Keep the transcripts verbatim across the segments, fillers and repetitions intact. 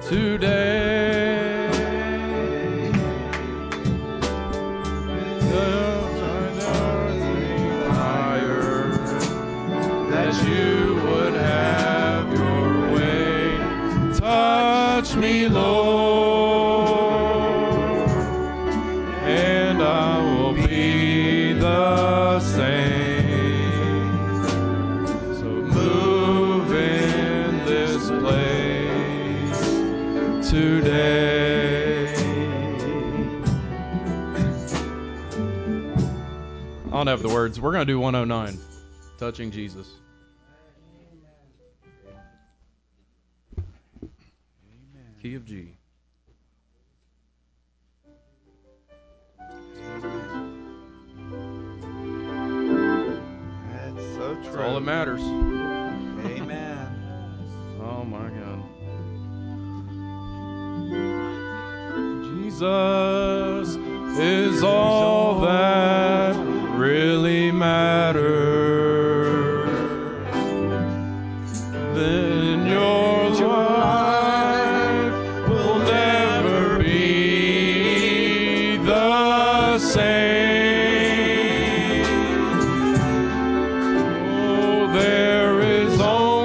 today. Higher, that you would have your way. Touch me, Lord, and I will be the same. So move in this place today. I don't have the words. We're going to do one oh nine, Touching Jesus. Key of G. That's so true. That's all that matters. Amen. Oh my God. Jesus is all that really matters. Then your life will never be the same. Oh, there is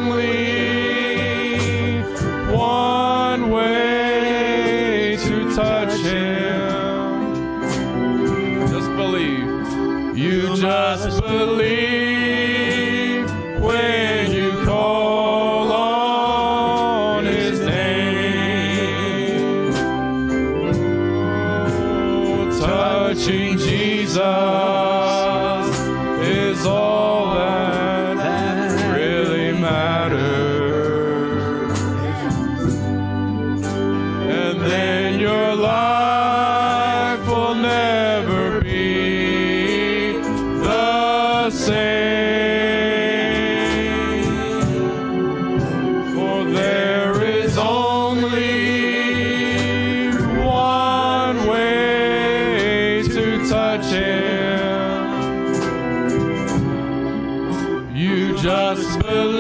only one way to touch Him. Just believe. You just believe when you call on His name. Oh, touching Jesus is all that really matters. And then your life will never be the same. For there is only one way to touch Him. You just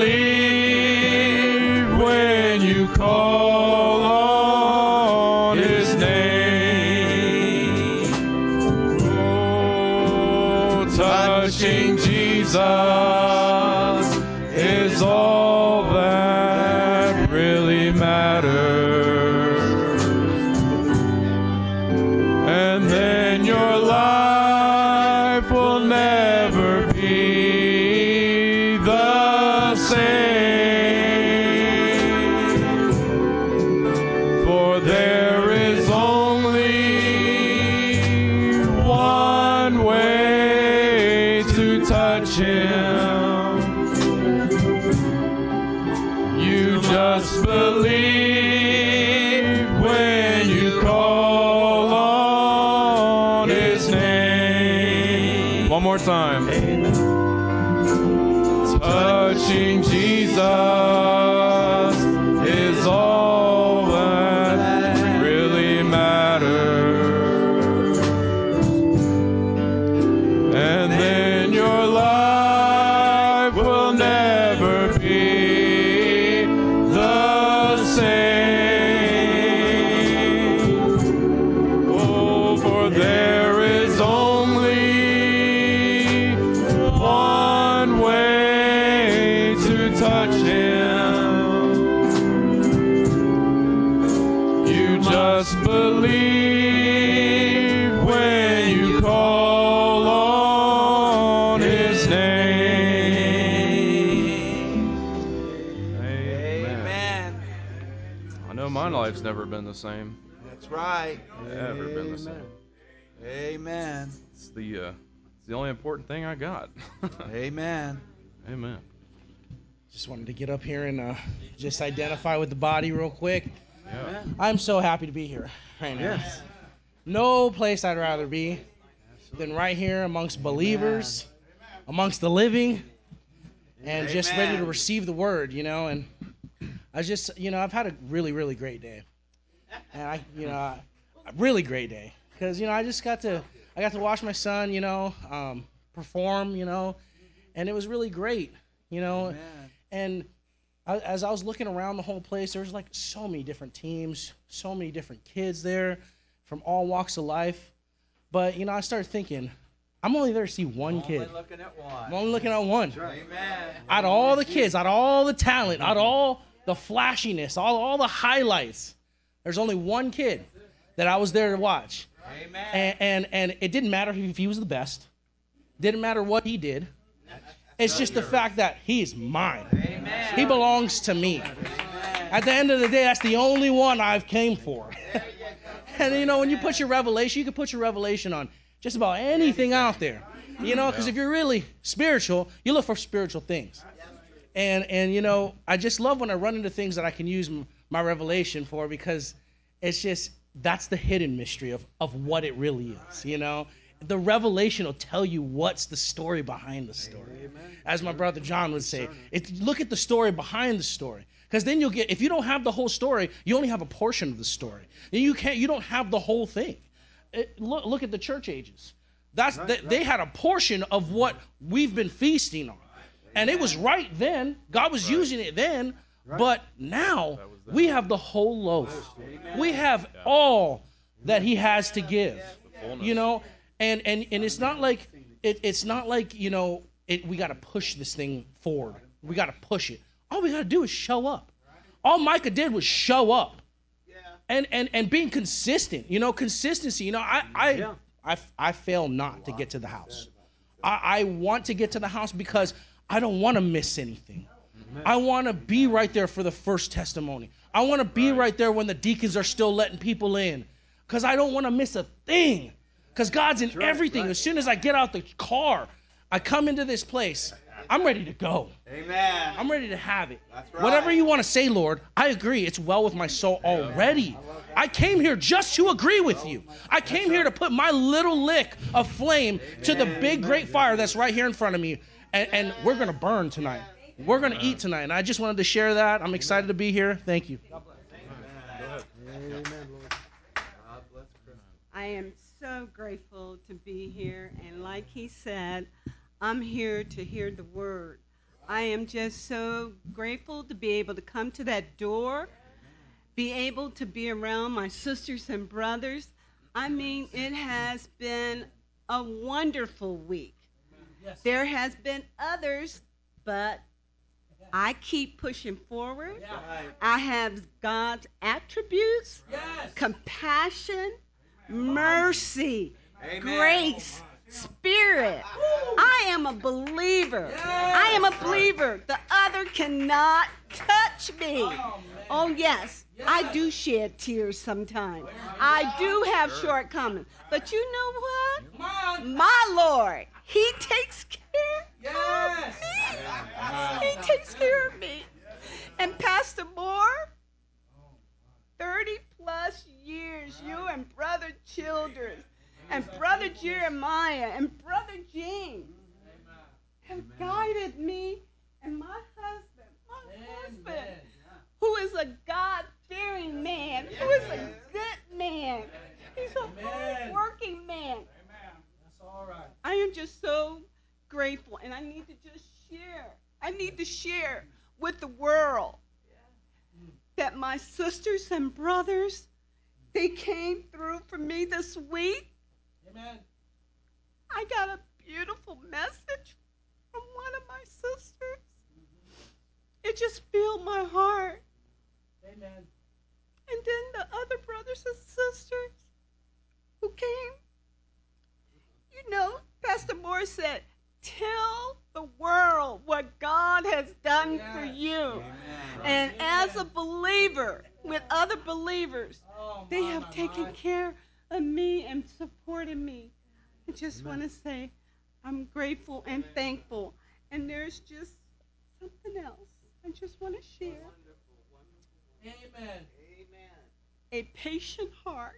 believe when you call on His name. Oh, touching Jesus is all that really matters. And then your life will never be the same. For there is only one way to touch Him. You just believe when you call on His name. One more time. Touching Jesus is all that really matters. And then your life will never be the same. Oh, for there is only one way to touch Him. You just believe when you call on His name. Amen. I know my life's never been the same. That's right. Never been the same. Amen. It's the uh, it's the only important thing I got. Amen. Amen. Just wanted to get up here and uh, just identify with the body real quick. Yeah. I'm so happy to be here right now. Yes. No place I'd rather be than right here amongst believers, amongst the living, and just ready to receive the word, you know. And I just, you know, I've had a really, really great day. And I, you know, a really great day. Because, you know, I just got to, I got to watch my son, you know, um, perform, you know, and it was really great, you know. Amen. And I, as I was looking around the whole place, there was like so many different teams, so many different kids there from all walks of life. But, you know, I started thinking, I'm only there to see one Only kid. looking at one. I'm only looking at one. Amen. Out of all the kids, out of all the talent, out of all the flashiness, all, all the highlights, there's only one kid that I was there to watch. Amen. And, and, and it didn't matter if he was the best. Didn't matter what he did. It's just the fact that he is mine. Amen. He belongs to me. At the end of the day, that's the only one I've came for. And, you know, when you put your revelation, you can put your revelation on just about anything out there. You know, because if you're really spiritual, you look for spiritual things. And, and you know, I just love when I run into things that I can use m- my revelation for, because it's just, that's the hidden mystery of, of what it really is, you know? The revelation will tell you what's the story behind the story. As my brother John would say, it, look at the story behind the story. Because then you'll get, if you don't have the whole story, you only have a portion of the story. And you can't, you don't have the whole thing. It, look, look at the church ages. That's Right, they, right. they had a portion of what we've been feasting on. And it was right then. God was Right. using it then. Right. But now That was then. we have the whole loaf. Amen. We have all that he has to give. fullness. You know, and and and it's not like it, it's not like, you know, it, we got to push this thing forward. We got to push it. All we got to do is show up. All Micah did was show up. And and and being consistent. You know, consistency. You know, I I Yeah. I, I fail not to get to the house. I, I want to get to the house because I don't want to miss anything. I want to be right there for the first testimony. I want to be Right. right there when the deacons are still letting people in, because I don't want to miss a thing. Because God's in right, everything. right. As soon as I get out the car, I come into this place, I'm ready to go. Amen. I'm ready to have it. That's right. Whatever you want to say, Lord, I agree. It's well with my soul already. I came here just to agree with you. I came here to put my little lick of flame to the big, great fire that's right here in front of me. And, and we're going to burn tonight. We're going to eat tonight. And I just wanted to share that. I'm excited to be here. Thank you. I am so grateful to be here, and like he said, I'm here to hear the word. I am just so grateful to be able to come to that door, be able to be around my sisters and brothers. I mean, it has been a wonderful week. There has been others, but I keep pushing forward. I have God's attributes, compassion, mercy, Amen. grace, spirit. I am a believer. I am a believer. The other cannot touch me. Oh, yes, I do shed tears sometimes. I do have shortcomings. But you know what? My Lord, he takes care of me. He takes care of me. And Pastor Moore, thirty plus years, you and Brother Childers and Brother Jeremiah and Brother James have guided me and my husband, my husband, who is a God-fearing man, who is a good man. He's a hard-working man. I am just so grateful, and I need to just share. I need to share with the world that my sisters and brothers, they came through for me this week. Amen. I got a beautiful message from one of my sisters. It just filled my heart. Amen. And then the other brothers and sisters who came, you know, Pastor Moore said, tell the world what God has done for you. And as a believer, with other believers, they have taken care of me and supported me. I just want to say I'm grateful and thankful. And there's just something else I just want to share. Amen. A patient heart.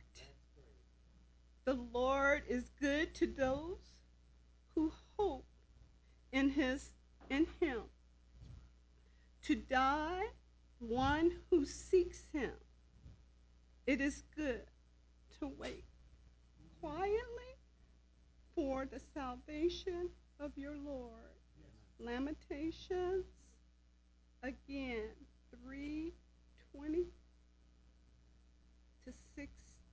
The Lord is good to those who hope in his in him. To die, one who seeks him. It is good to wait quietly for the salvation of your Lord. Lamentations, again, three twenty to sixteen.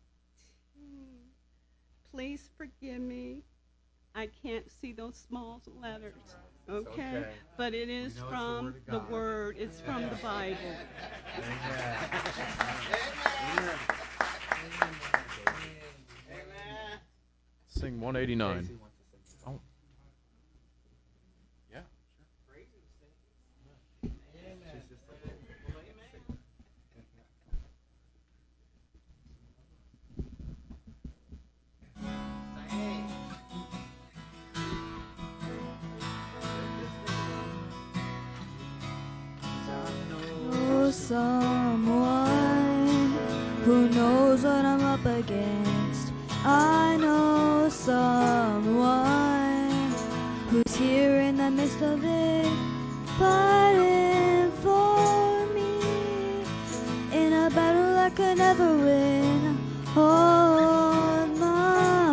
Please forgive me. I can't see those small letters, okay? okay. But it is from the Word. Word. It's from the Bible. Amen. Amen. Amen. Sing one eighty-nine. Oh. Yeah, know someone who knows what I'm up against. I know someone who's here in the midst of it, fighting for me in a battle I could never win on my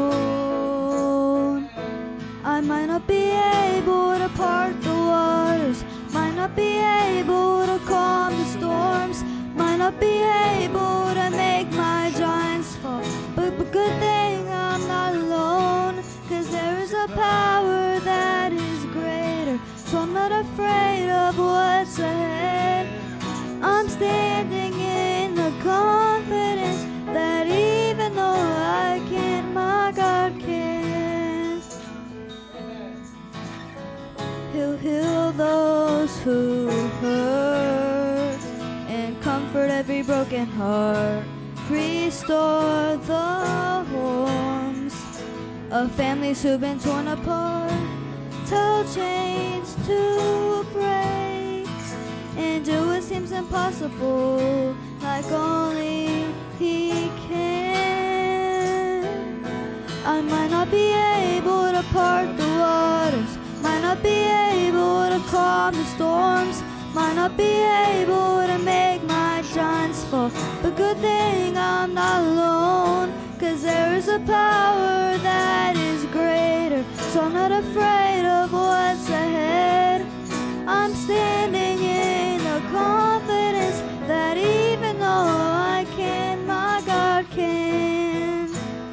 own. I might not be able to part the waters, might not be able to calm the storms, might not be able to make my giants fall, but the good thing I'm not alone, 'cause there is a power that is greater, so I'm not afraid of what's ahead. I'm standing in the confidence that even though I can't, my God can. He'll heal those who hurt and comfort every broken heart, restore the homes of families who've been torn apart, tell chains to break and do what seems impossible like only He can. I might not be able to part the waters, might not be able to calm the storms, might not be able to make my giants fall, but good thing I'm not alone, 'cause there is a power that is greater, so I'm not afraid of what's ahead. I'm standing in the confidence that even though I can't, my God can.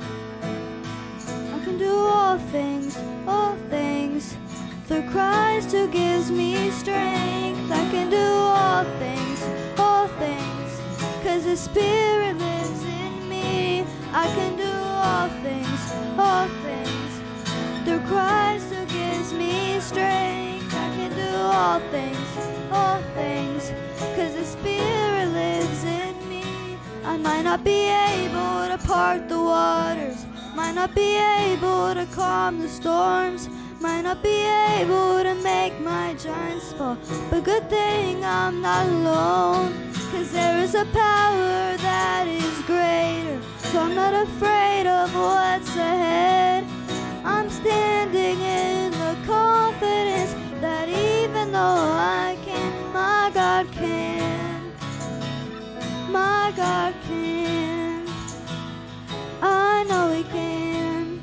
I can do all things, all things, through Christ who gives me strength. I can do all things, all things, 'cause His Spirit lives in me. I can do all things, all things, through Christ who gives me strength. I can do all things, all things, 'cause His Spirit lives in me. I might not be able to part the waters, might not be able to calm the storms, might not be able to make my giants fall, but good thing I'm not alone, 'cause there is a power that is greater, so I'm not afraid of what's ahead. I'm standing in the confidence that even though I can't, my God can. My God can. I know He can.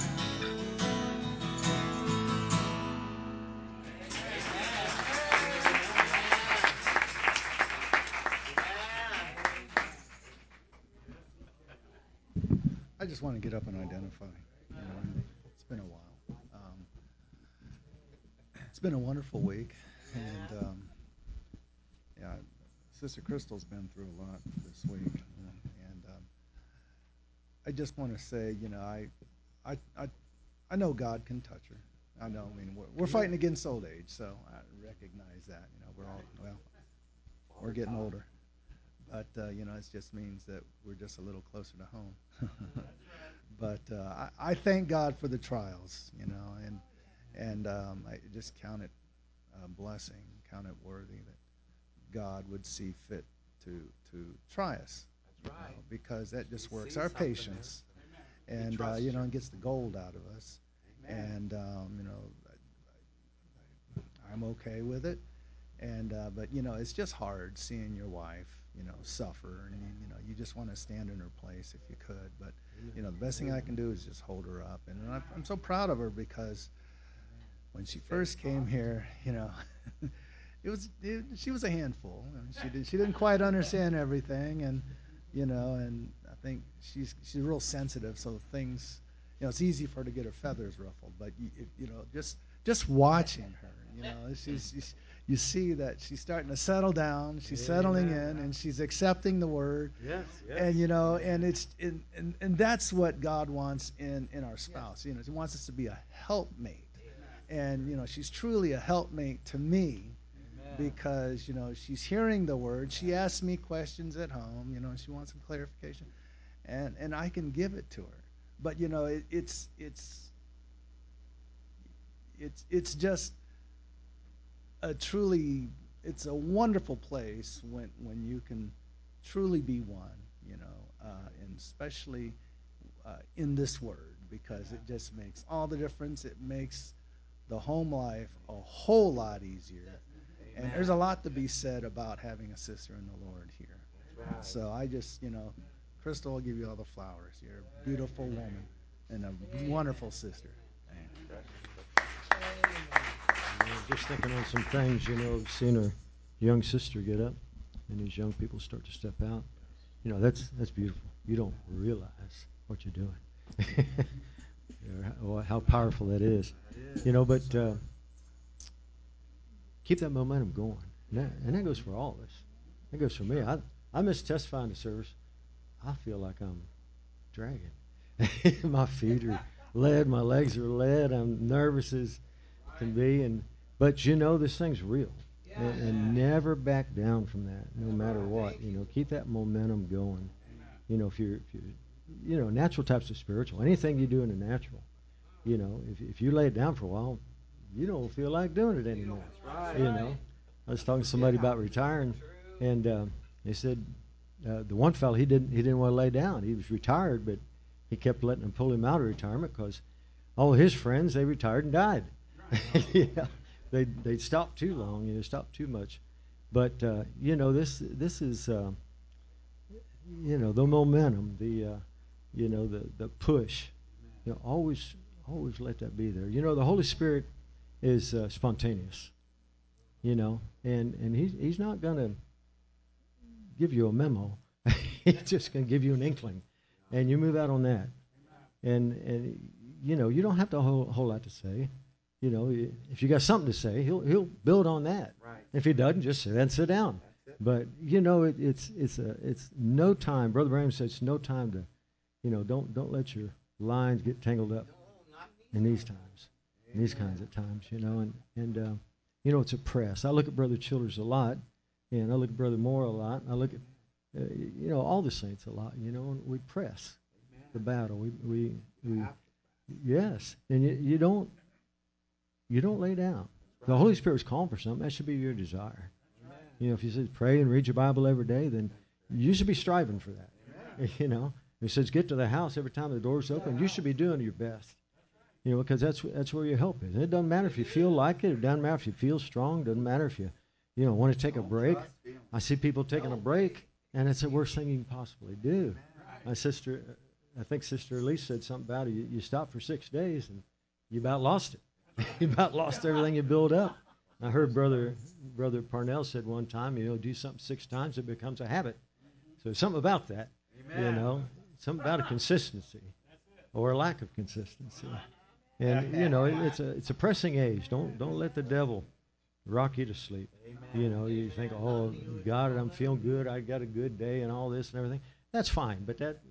I just want to get up and identify. You know, it's been a while. Um, it's been a wonderful week, and um, yeah, Sister Crystal's been through a lot this week, you know, and um, I just want to say, you know, I, I, I, I know God can touch her. I know. I mean, we're, we're fighting against old age, so I recognize that. You know, we're all well, we're getting older. But, uh, you know, it just means that we're just a little closer to home. But uh, I, I thank God for the trials, you know, and and um, I just count it a blessing, count it worthy that God would see fit to to try us. That's right. You know, because that just he works our patience, there. And, uh, you know, and gets the gold out of us. Amen. And, um, you know, I, I, I'm okay with it. And uh, but, you know, it's just hard seeing your wife, you know, suffer, and you know, you just want to stand in her place if you could. But you know, the best thing I can do is just hold her up, and I'm, I'm so proud of her because when she first came here, you know, it was it, she was a handful. I mean, she did she didn't quite understand everything, and you know, and I think she's she's real sensitive, so things, you know, it's easy for her to get her feathers ruffled. But you, it, you know, just just watching her, you know, she's, she's you see that she's starting to settle down, she's Yeah, settling amen. in, and she's accepting the word. Yes, yes. And you know, and it's and, and, and that's what God wants in in our spouse. You know, He wants us to be a helpmate, and you know, she's truly a helpmate to me, because you know, she's hearing the word. She asks me questions at home. You know, she wants some clarification, and and I can give it to her. But you know, it, it's it's it's it's just a truly it's a wonderful place when when you can truly be one, you know, uh, and especially uh, in this word, because it just makes all the difference. It makes the home life a whole lot easier. And there's a lot to be said about having a sister in the Lord here. So I just, you know, Crystal, I'll give you all the flowers. You're a beautiful woman and a wonderful sister. You know, just thinking on some things, you know, seeing a young sister get up and these young people start to step out. You know, that's that's beautiful. You don't realize what you're doing. You know, how powerful that is. You know, but uh, keep that momentum going. And that, and that goes for all of us. That goes for me. I, I miss testifying to service. I feel like I'm dragging. My feet are lead. My legs are lead. I'm nervous as can be. And but, you know, this thing's real. And, and never back down from that, no matter what. You know, keep that momentum going. You know, if you're, if you're, you know, natural types of spiritual. Anything you do in the natural, you know, if if you lay it down for a while, you don't feel like doing it anymore. You know, I was talking to somebody about retiring, and uh, they said uh, the one fellow he didn't he didn't want to lay down. He was retired, but he kept letting them pull him out of retirement because all his friends, they retired and died. You know, they they stopped too long. You know, stopped too much. But uh, you know, this this is uh, you know, the momentum, the uh, you know, the the push. You know, always always let that be there. You know, the Holy Spirit is uh, spontaneous. You know, and and he's he's not gonna give you a memo. He's just gonna give you an inkling, and you move out on that. And and you know, you don't have to whole whole lot to say. You know, if you got something to say, he'll he'll build on that. Right. If he doesn't, just sit and sit down. But you know, it, it's it's a it's no time. Brother Branham said it's no time to, you know, don't don't let your lines get tangled up in these times, in these kinds of times. You know, and and uh, you know, it's a press. I look at Brother Childers a lot, and I look at Brother Moore a lot. And I look at uh, you know, all the saints a lot. You know, and we press the battle. We we we yes, and you, you don't. You don't lay down. The Holy Spirit's calling for something. That should be your desire. Amen. You know, if you say pray and read your Bible every day, then you should be striving for that. Amen. You know, if it says get to the house every time the door's open, you should be doing your best. You know, because that's that's where your help is. And it doesn't matter if you feel like it. It doesn't matter if you feel strong. It doesn't matter if you, you know, want to take a break. I see people taking a break, and it's the worst thing you can possibly do. My sister, I think Sister Elise said something about it. You, you stop for six days, and you about lost it. You about lost everything you built up. I heard Brother Brother Parnell said one time, you know, do something six times, it becomes a habit. So something about that, Amen. You know, something about a consistency or a lack of consistency. And you know, it, it's a it's a pressing age. Don't don't let the devil rock you to sleep. Amen. You know, you think, oh, got it, I'm feeling good, I got a good day, and all this and everything. That's fine, but that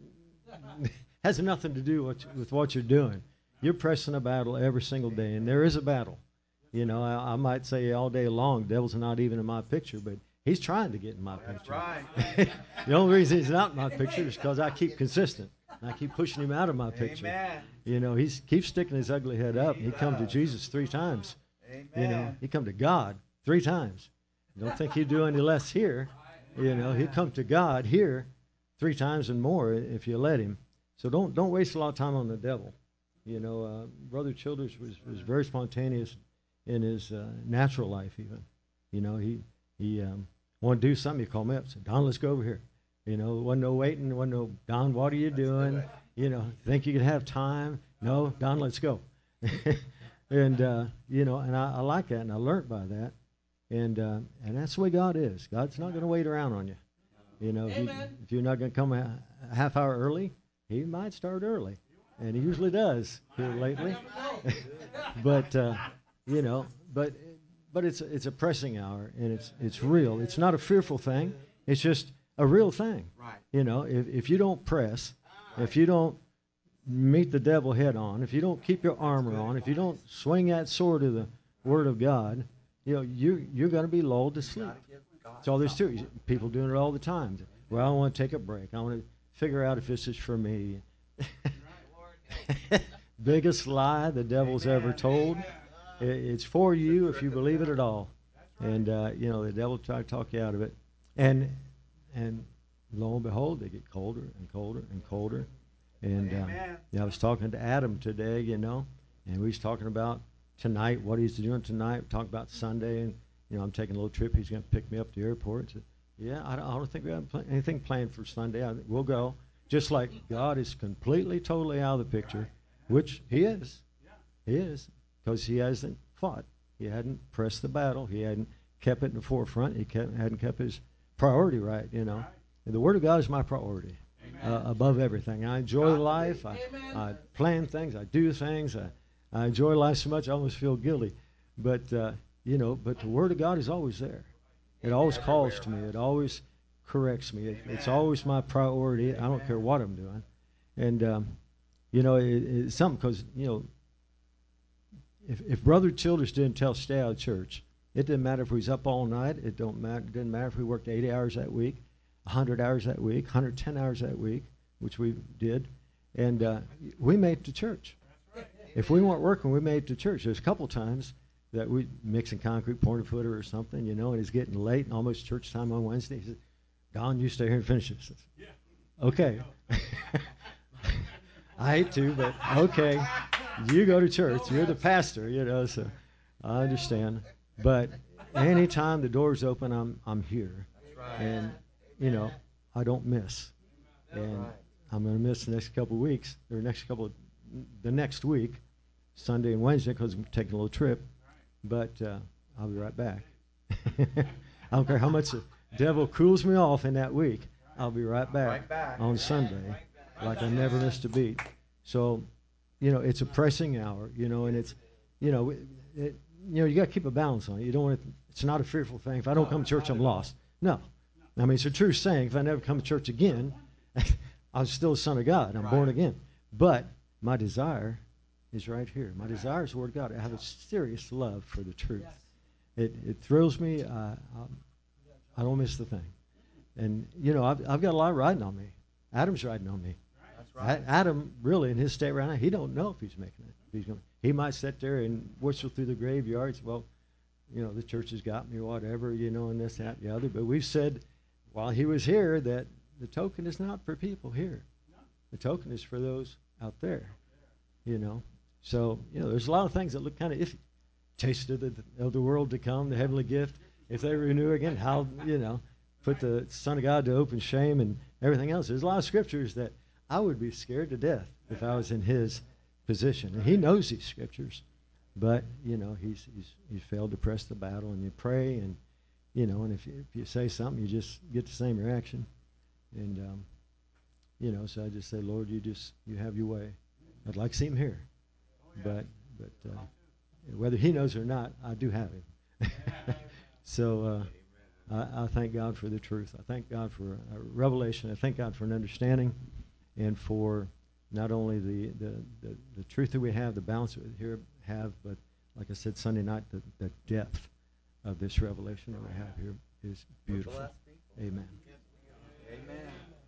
has nothing to do with, with what you're doing. You're pressing a battle every single day, and there is a battle. You know, I, I might say all day long, devil's not even in my picture, but he's trying to get in my That's picture. right. The only reason he's not in my picture is because I keep consistent. And I keep pushing him out of my picture. Amen. You know, he keeps sticking his ugly head up. He come to Jesus three times. Amen. You know, he come to God three times. Don't think he'd do any less here. You know, he'd come to God here three times and more if you let him. So don't don't waste a lot of time on the devil. You know, uh, Brother Childers was, was very spontaneous in his uh, natural life even. You know, he he um, wanted to do something, he called me up and said, Don, let's go over here. You know, there wasn't no waiting, there wasn't no, Don, what are you doing? You know, think you could have time? No, Don, let's go. And, uh, you know, and I, I like that, and I learned by that. And uh, and that's the way God is. God's not going to wait around on you. You know, if, you, if you're not going to come a, a half hour early, He might start early, and He usually does here lately. but uh, you know, but but it's it's a pressing hour, and it's it's real. It's not a fearful thing. It's just a real thing. Right. You know, if if you don't press, if you don't meet the devil head on, if you don't keep your armor on, if you don't swing that sword of the Word of God, you know, you, you're going to be lulled to sleep. That's all there's to it. People doing it all the time. Well, I want to take a break. I want to figure out if this is for me. Biggest lie the devil's ever told. It, it's for you if you believe it at all. And, uh, you know, the devil try to talk you out of it. And, and lo and behold, they get colder and colder and colder. And um, yeah, I was talking to Adam today, you know, and we was talking about tonight, what he's doing tonight. We talked about Sunday, and you know, I'm taking a little trip. He's going to pick me up at the airport. So, yeah, I don't, I don't think we have pl- anything planned for Sunday. I, we'll go. Just like God is completely, totally out of the picture, which He is. He is, because He hasn't fought. He hadn't pressed the battle. He hadn't kept it in the forefront. He kept, hadn't kept His priority right, you know. And the Word of God is my priority. Uh, above everything. I enjoy life. I, I plan things. I do things. I, I enjoy life so much I almost feel guilty. But, uh, you know, but the Word of God is always there. It always calls to me. It always corrects me. It, it's always my priority. I don't care what I'm doing. And, um, you know, it, it's something because, you know, if, if Brother Childers didn't tell us to stay out of church, it didn't matter if we was up all night. It don't matter. It didn't matter if we worked eighty hours that week. one hundred hours that week, one hundred ten hours that week, which we did, and uh, we made it to church. If we weren't working, we made it to church. There's a couple times that we mixing concrete, pouring a footer or something, you know, and it's getting late and almost church time on Wednesday. He said, Don, you stay here and finish this. Yeah. Okay. I hate to, but okay. You go to church. You're the pastor, you know, so I understand. But anytime the door's open, I'm I'm here. And you know, I don't miss. And I'm going to miss the next couple of weeks, or next couple of, the next week, Sunday and Wednesday, because I'm taking a little trip. But uh, I'll be right back. I don't care how much the devil cools me off in that week. I'll be right back, right back. on Sunday, like I never missed a beat. So, you know, it's a pressing hour, you know, and it's, you know, it, it, you know, you got to keep a balance on it. You don't want it, it's not a fearful thing. If I don't come to church, I'm lost. No. I mean, it's a true saying. If I never come to church again, I'm still a son of God. I'm right. born again. But my desire is right here. My desire is the Word of God. I have a serious love for the truth. Yes. It it thrills me. Uh, um, I don't miss the thing. And, you know, I've, I've got a lot riding on me. Adam's riding on me. That's right. A- Adam, really, in his state right now, he don't know if he's making it. If he's gonna, he might sit there and whistle through the graveyards. Well, you know, the church has got me or whatever, you know, and this, that, and the other. But we've said, while he was here, that the token is not for people here. The token is for those out there, you know. So, you know, there's a lot of things that look kind of iffy. Taste of the, of the world to come, the heavenly gift. If they renew again, how, you know, put the Son of God to open shame and everything else. There's a lot of scriptures that I would be scared to death if I was in his position. And he knows these scriptures. But, you know, he's, he's, he's failed to press the battle, and you pray, and you know, and if you, if you say something, you just get the same reaction. And, um, you know, so I just say, Lord, you just, you have your way. I'd like to see him here. But, but uh, whether he knows or not, I do have him. so uh, I, I thank God for the truth. I thank God for a revelation. I thank God for an understanding, and for not only the, the, the, the truth that we have, the balance that we here have, but like I said Sunday night, the, the depth of this revelation that we have here is beautiful. Amen. Amen.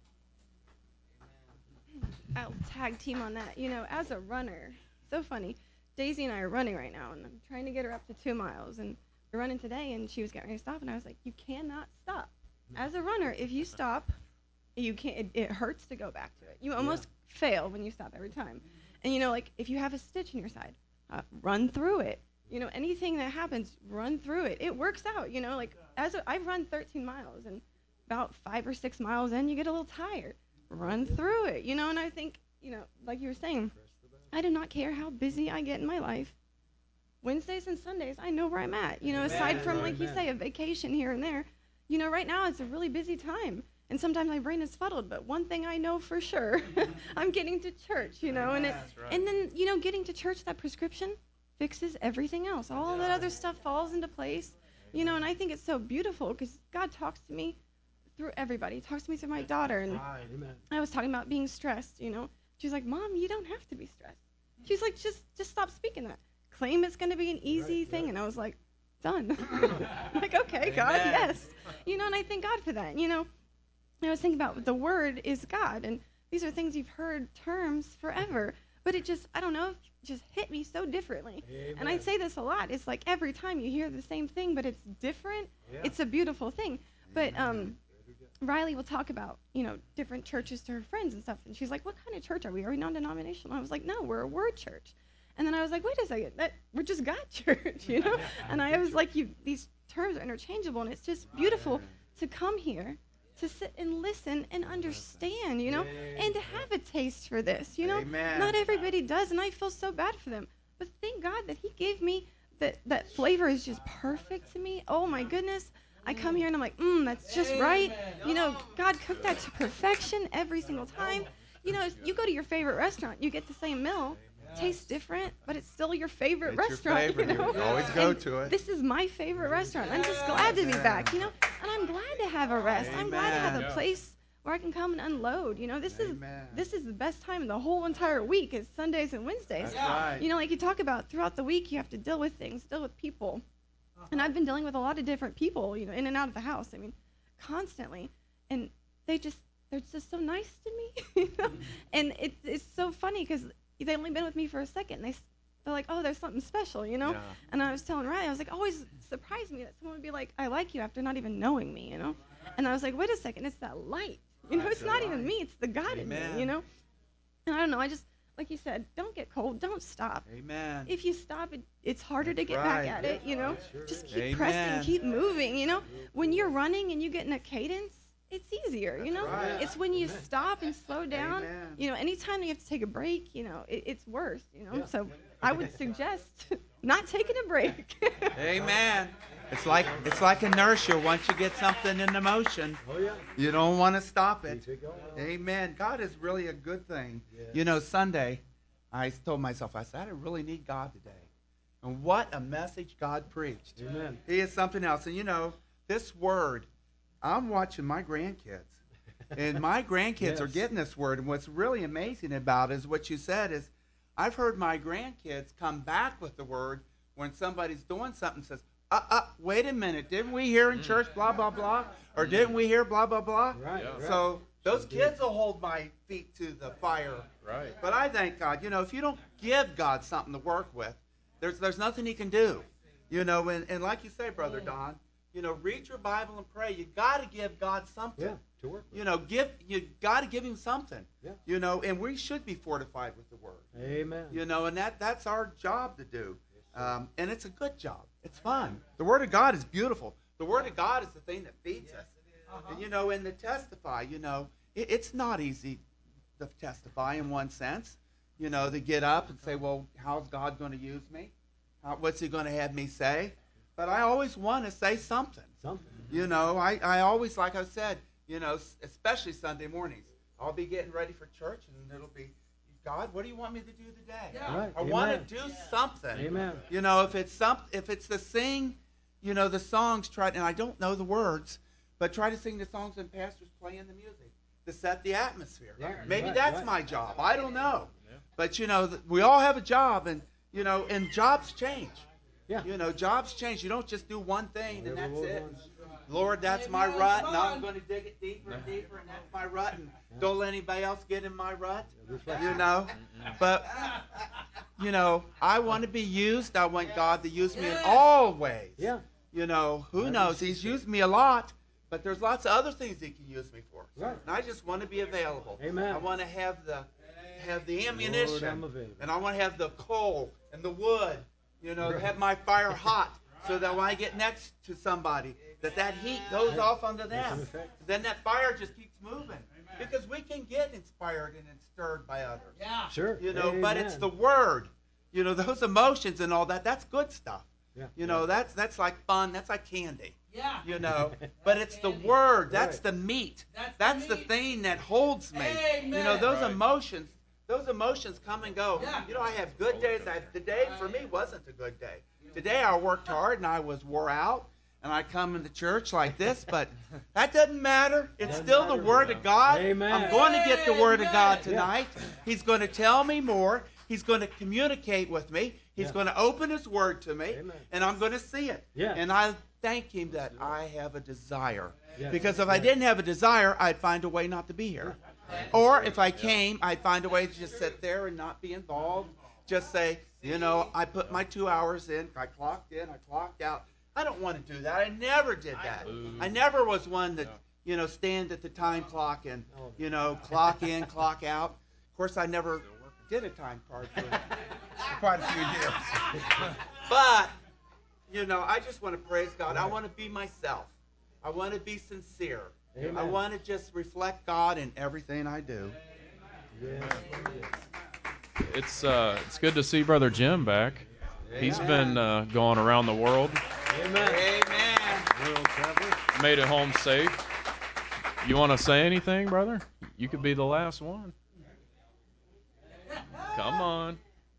I'll tag team on that. You know, as a runner, so funny. Daisy and I are running right now, and I'm trying to get her up to two miles. And we're running today, and she was getting ready to stop, and I was like, you cannot stop. As a runner, if you stop, you can't. It, it hurts to go back to it. You almost yeah. fail when you stop every time. And you know, like if you have a stitch in your side, uh, run through it. You know, anything that happens, run through it. It works out, you know, like as a, I've run thirteen miles, and about five or six miles in, you get a little tired. Run through it, you know, and I think, you know, like you were saying, I do not care how busy I get in my life. Wednesdays and Sundays, I know where I'm at. You know, aside from, like you say, a vacation here and there, you know, right now it's a really busy time. And sometimes my brain is fuddled, but one thing I know for sure, I'm getting to church, you know, and it, right. and then, you know, getting to church, that prescription fixes everything else. All that other stuff falls into place, you know, and I think it's so beautiful because God talks to me through everybody. He talks to me through my daughter, and I was talking about being stressed, you know. She's like, Mom, you don't have to be stressed. She's like, just just stop speaking that. Claim it's going to be an easy Right, thing. right. And I was like, done. I'm like, okay, God, Amen. yes. You know, and I thank God for that, you know. I was thinking about the word is God, and these are things you've heard terms forever, but it just, I don't know, just hit me so differently. And I say this a lot. It's like every time you hear the same thing, but it's different. Yeah. It's a beautiful thing. But um, Riley will talk about, you know, different churches to her friends and stuff, and she's like, what kind of church are we? Are we non-denominational? I was like, no, we're a word church. And then I was like, wait a second, that we're just God church, you know? And I was like, you, these terms are interchangeable, and it's just beautiful to come here, to sit and listen and understand, you know, and to have a taste for this, you know. Amen. Not everybody does, and I feel so bad for them. But thank God that He gave me that that flavor is just perfect to me. Oh my goodness. I come here and I'm like, mmm, that's just right. You know, God cooked that to perfection every single time. You know, if you go to your favorite restaurant, you get the same meal. Tastes different, but it's still your favorite It's your restaurant. favorite. You know? You always go And to it. This is my favorite restaurant. I'm just glad to be back, you know? And I'm glad to have a rest. I'm glad to have Amen. a place where I can come and unload. You know, this Amen. is this is the best time in the whole entire week is Sundays and Wednesdays. That's right. You know, like you talk about throughout the week, you have to deal with things, deal with people. And I've been dealing with a lot of different people, you know, in and out of the house. I mean, constantly. And they just, they're just so nice to me. You know? And it's it's so funny because they've only been with me for a second. And they, they're like, oh, there's something special, you know? Yeah. And I was telling Riley, I was like, always surprised me that someone would be like, I like you after not even knowing me, you know? And I was like, wait a second, it's that light. You know, That's it's not right. even me, it's the God in me, Amen. you know? And I don't know, I just, like you said, don't get cold, don't stop. Amen. If you stop, it, it's harder to That's get right. back at it, you know? Just keep Amen. pressing, keep moving, you know? When you're running and you get in a cadence, it's easier, you know? right. It's when you stop and slow down, Amen. you know, anytime you have to take a break, you know, it, it's worse, you know? Yeah. So I would suggest not taking a break. Amen. It's like it's like inertia. Once you get something into motion, Oh yeah. you don't want to stop it. Keep it going. Amen. God is really a good thing. Yeah. You know, Sunday, I told myself, I said, I really need God today. And what a message God preached. Amen. He is something else. And you know, this word, I'm watching my grandkids. And my grandkids are Yes. getting this word. And what's really amazing about it is what you said is, I've heard my grandkids come back with the word when somebody's doing something and says, uh, uh, wait a minute, didn't we hear in church blah, blah, blah? Or didn't we hear blah, blah, blah? Right. Yeah. right. So those kids will hold my feet to the fire. Right. But I thank God, you know, if you don't give God something to work with, there's there's nothing He can do. You know, and, and like you say, Brother Don, you know, read your Bible and pray. You got to give God something. Yeah. To work with. You know, give you got to give Him something. Yeah. You know, and we should be fortified with the Word. Amen. You know, and that that's our job to do. Um, and it's a good job. It's fun. The Word of God is beautiful. The Word of God is the thing that feeds us. And, you know, and to testify, you know, it, it's not easy to testify in one sense. You know, to get up and say, well, how's God going to use me? How, what's He going to have me say? But I always want to say something. Something. You know, I, I always, like I said, you know, especially Sunday mornings, I'll be getting ready for church, and it'll be, God, what do you want me to do today? Right. I Amen. want to do something. Amen. You know, if it's some, if it's to sing, you know, the songs, try, and I don't know the words, but try to sing the songs and pastors playing the music to set the atmosphere. Right, Maybe right, that's right. my job. I don't know. But, you know, th- we all have a job, and, you know, and jobs change. Yeah. You know, jobs change. You don't just do one thing, and Whatever that's Lord it. wants. Lord, that's my rut, and I'm going to dig it deeper and deeper, and that's my rut, and don't let anybody else get in my rut, you know. But, you know, I want to be used. I want God to use me in all ways. Yeah. You know, who Whatever knows? He He's says. used me a lot, but there's lots of other things He can use me for. Right. And I just want to be available. Amen. I want to have the have the Lord, ammunition, I'm available. and I want to have the coal and the wood. You know, to have my fire hot, so that when I get next to somebody, that that heat goes off onto Makes them. an effect. Then that fire just keeps moving, because we can get inspired and stirred by others. Yeah. Sure. You know, but Amen. it's the Word. You know, those emotions and all that, that's good stuff. Yeah. You know, that's that's like fun. That's like candy. Yeah. You know, but it's the word. That's Right. the meat. That's That's the the meat. thing that holds me. Amen. You know, those Right. emotions, those emotions come and go. Yeah. You know, I have good days. I, today for me wasn't a good day. Today I worked hard and I was wore out, and I come into church like this, but that doesn't matter. It's Doesn't still the matter. Word of God. Amen. I'm going to get the Word of God Yeah. tonight. He's going to tell me more. He's going to communicate with me. He's Yeah. going to open His Word to me, Amen. and I'm going to see it. Yeah. And I thank Him that I have a desire. Yeah. Because if I didn't have a desire, I'd find a way not to be here. Or if I came, I'd find a way to just sit there and not be involved. Just say, you know, I put my two hours in. I clocked in. I clocked out. I don't want to do that. I never did that. I never was one that, you know, stand at the time clock and, you know, clock in, clock out. Of course, I never did a time card for quite a few years. But, you know, I just want to praise God. I want to be myself. I want to be sincere. Amen. I want to just reflect God in everything I do. It's uh, it's good to see Brother Jim back. He's been uh, going around the world, Amen. Amen. World traveler. made it home safe. You want to say anything, brother? You could be the last one. Come on.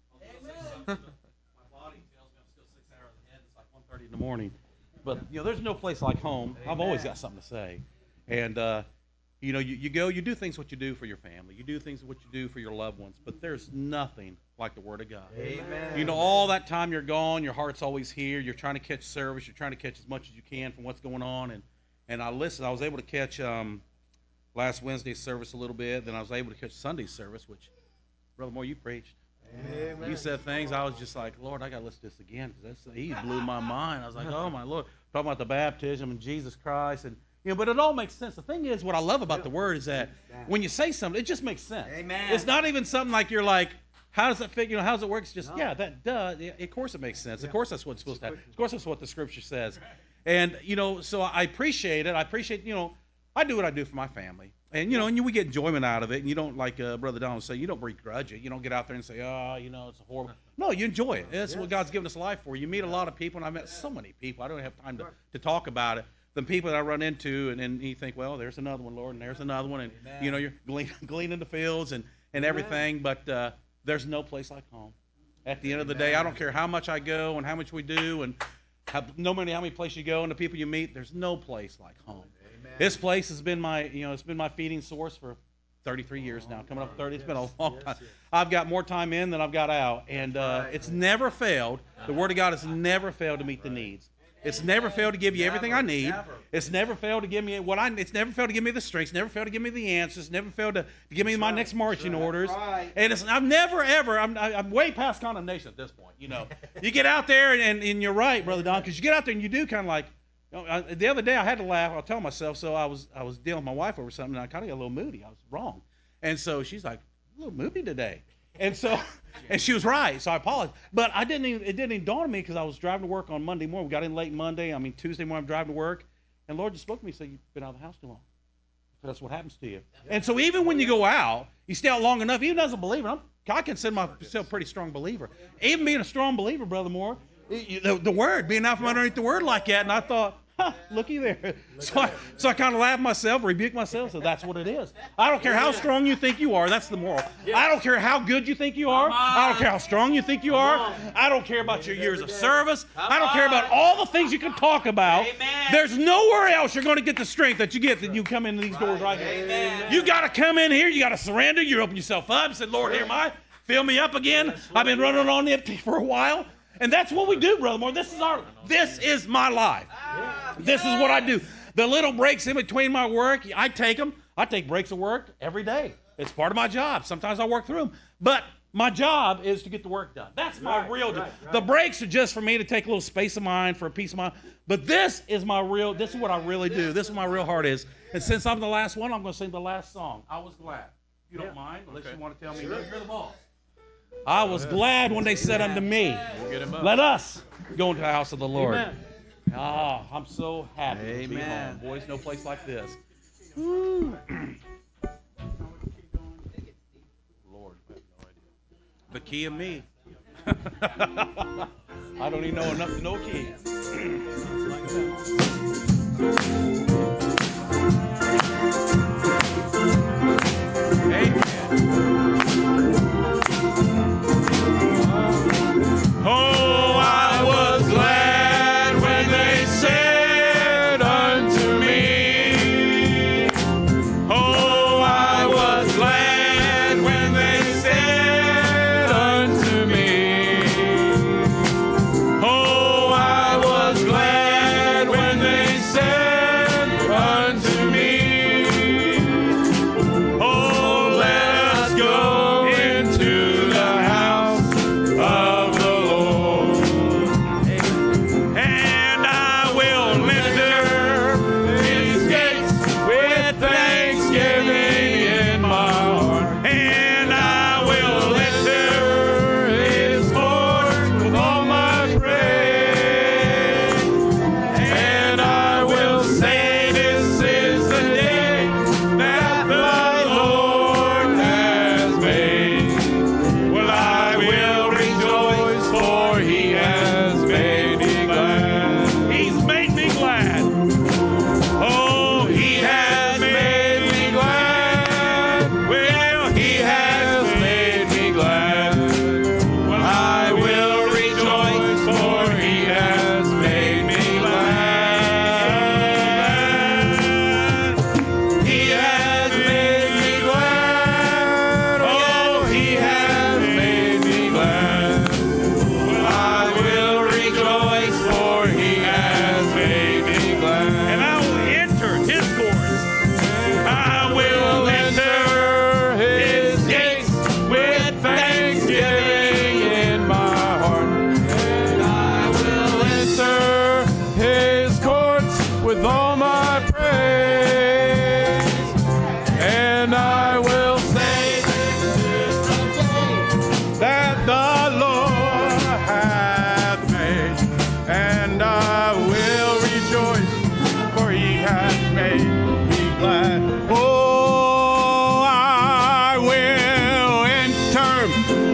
My body tells me I'm still six hours ahead. It's like one thirty in the morning. But, you know, there's no place like home. I've always got something to say. And, uh, you know, you, you go, you do things what you do for your family. You do things what you do for your loved ones. But there's nothing like the Word of God. Amen. You know, all that time you're gone, your heart's always here. You're trying to catch service. You're trying to catch as much as you can from what's going on. And, and I listened. I was able to catch um, last Wednesday's service a little bit. Then I was able to catch Sunday's service, which, Brother Moore, you preached. Amen. You said things, I was just like, Lord, I got to listen to this again because he blew my mind. I was like, oh, my Lord. Talking about the baptism and Jesus Christ. and you know, But it all makes sense. The thing is, what I love about the Word is that when you say something, it just makes sense. Amen. It's not even something like you're like, how does that fit? You know, how does it work? It's just, yeah, that does. Yeah, of course it makes sense. Of course that's what's supposed to happen. Of course that's what the Scripture says. And, you know, so I appreciate it. I appreciate, you know, I do what I do for my family. And, you know, and we get enjoyment out of it. And you don't, like uh, Brother Donald say, you don't begrudge it. You don't get out there and say, oh, you know, it's a horrible. No, you enjoy it. That's what God's given us life for. You meet a lot of people, and I've met so many people. I don't have time to, to talk about it. The people that I run into, and then you think, well, there's another one, Lord, and there's another one. And, Amen. you know, you're gleaning, gleaning the fields and, and everything. But uh, there's no place like home. At the end of the day, I don't care how much I go and how much we do and how, no matter how many places you go and the people you meet, there's no place like home. This place has been my, you know, it's been my feeding source for thirty-three years now. Coming up thirty, it's been a long time. I've got more time in than I've got out, and uh, it's never failed. The Word of God has never failed to meet the needs. It's never failed to give you everything I need. It's never failed to give me what I. It's never failed to give me the strengths. Never failed to give me the answers. Never failed to, to give me my next marching orders. And it's, I've never ever. I'm, I'm way past condemnation at this point. You know, you get out there and, and, and you're right, Brother Don, because you get out there and you do kind of like. You know, I, the other day I had to laugh. I'll tell myself. So I was I was dealing with my wife over something, and I kind of got a little moody. I was wrong, and so she's like, "A little moody today," and so and she was right. So I apologize, but I didn't even it didn't even dawn on me because I was driving to work on Monday morning. We got in late Monday. I mean Tuesday morning I'm driving to work, and the Lord just spoke to me and said, "You've been out of the house too long." That's what happens to you. And so even when you go out, you stay out long enough. Even as a believer, I'm, I consider myself a pretty strong believer. Even being a strong believer, Brother Moore. The, the word, being out from underneath the word like that, and I thought, huh, looky there. So I, so I kind of laughed myself, rebuked myself, so that's what it is. I don't care how strong you think you are, that's the moral. I don't care how good you think you are. I don't care how strong you think you are. I don't care about your years of service. I don't care about all the things you can talk about. There's nowhere else you're going to get the strength that you get when you come into these doors right here. You got to come in here, you got to surrender, you open yourself up, and say, Lord, here am I. Fill me up again. I've been running on empty for a while. And that's what we do, Brother Moore. This is our, this is my life. This is what I do. The little breaks in between my work, I take them. I take breaks of work every day. It's part of my job. Sometimes I work through them. But my job is to get the work done. That's my right, real job. Right, right. The breaks are just for me to take a little space of mind, for a peace of mind. But this is my real, this is what I really do. This is what my real heart is. And since I'm the last one, I'm going to sing the last song. I was glad. If you don't yeah. mind, unless okay. you want to tell me, sure. You're the boss. I was glad when they said unto me, let us go into the house of the Lord. Amen. Ah, I'm so happy Amen. To be home. Boys, no place like this. Woo. Lord, I have no idea. The key of me. I don't even know enough to know a key. Oh, I was glad when they said unto me, oh, I was glad when they said unto me, oh, I was glad when they said unto me, oh, let us go into the house of the Lord, and I will enter his gates with thanksgiving in my heart, and I will enter his courts with all my praise, and I will say, this is the day that the Lord has made. Well, I will rejoice, for he has made me glad. He's made me glad. Oh, he has made me glad. Well, he has made me glad. Well, I will rejoice, for he has made me glad. He has made me glad. Oh, he has made me glad. Well, I will rejoice, for he has made me glad. And I will enter his courts. I will enter his gates with thanksgiving in my heart. And I will enter his courts with all my praise. And I will say, this is the day that the Lord hath made. And I will rejoice, for he hath made me glad. Oh, I will enter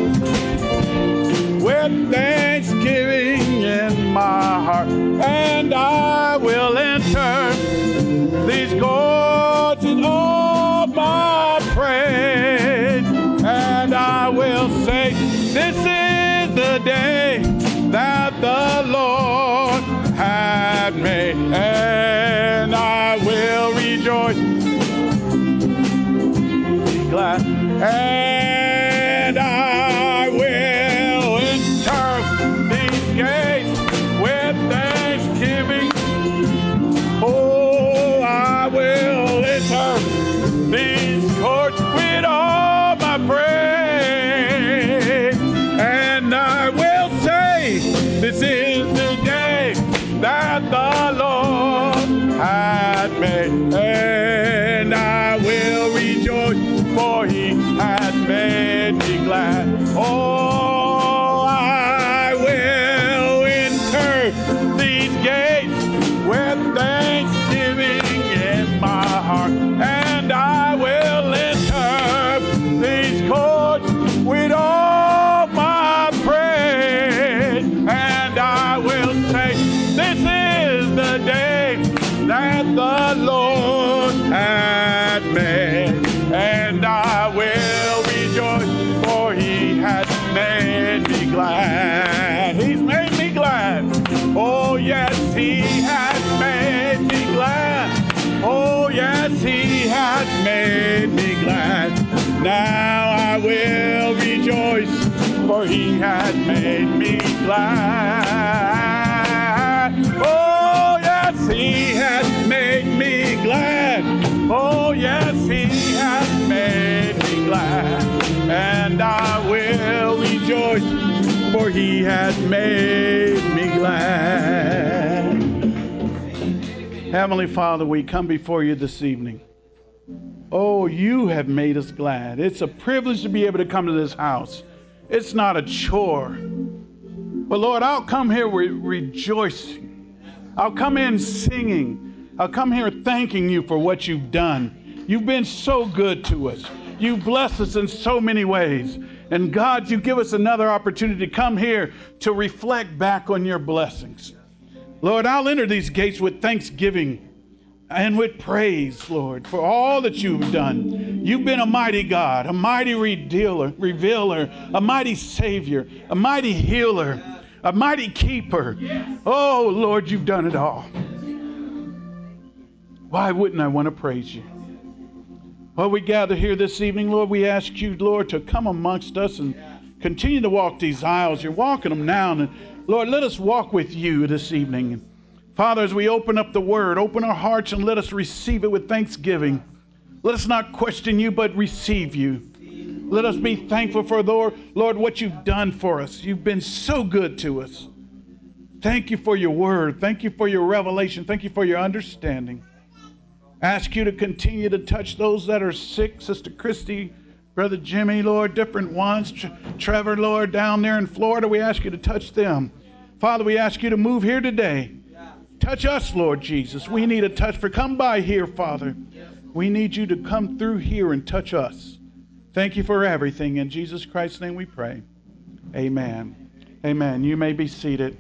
with thanksgiving in my heart, and I will enter these courts with all my praise, and I will say, this is the day that the Lord hath made, and I will rejoice, be glad, and I will enter these gates with thanksgiving. Oh, I will enter these courts with all my praise, and I will say, this is the day that the Lord hath made, and I will rejoice, for he hath made me glad. Oh, I will enter these gates with thanksgiving in my heart, and I will enter these courts with all my praise, and I will say, this is the day that the Lord hath made, and I will rejoice, for he hath made me glad. He's made me glad. Oh, yes, he hath made me glad. Oh, yes, he hath made me glad. Now I will rejoice, for he hath made me glad. Oh, yes, he hath made me glad. Oh, yes, he hath made me glad. And I will rejoice, for he hath made me glad. Heavenly Father, we come before you this evening. Oh, you have made us glad. It's a privilege to be able to come to this house. It's not a chore. But Lord, I'll come here re- rejoicing. I'll come in singing. I'll come here thanking you for what you've done. You've been so good to us. You've blessed us in so many ways. And God, you give us another opportunity to come here to reflect back on your blessings. Lord, I'll enter these gates with thanksgiving and with praise, Lord, for all that you've done. You've been a mighty God, a mighty redeemer, revealer, a mighty Savior, a mighty healer, a mighty keeper. Oh, Lord, you've done it all. Why wouldn't I want to praise you? While we gather here this evening, Lord, we ask you, Lord, to come amongst us and continue to walk these aisles. You're walking them now. And Lord, let us walk with you this evening. Father, as we open up the word, open our hearts and let us receive it with thanksgiving. Let us not question you, but receive you. Let us be thankful for, Lord, Lord, what you've done for us. You've been so good to us. Thank you for your word. Thank you for your revelation. Thank you for your understanding. Ask you to continue to touch those that are sick. Sister Christy, Brother Jimmy, Lord, different ones. Tre- Trevor, Lord, down there in Florida, we ask you to touch them. Father, we ask you to move here today. Touch us, Lord Jesus. We need a touch. For come by here, Father. We need you to come through here and touch us. Thank you for everything. In Jesus Christ's name we pray. Amen. Amen. You may be seated.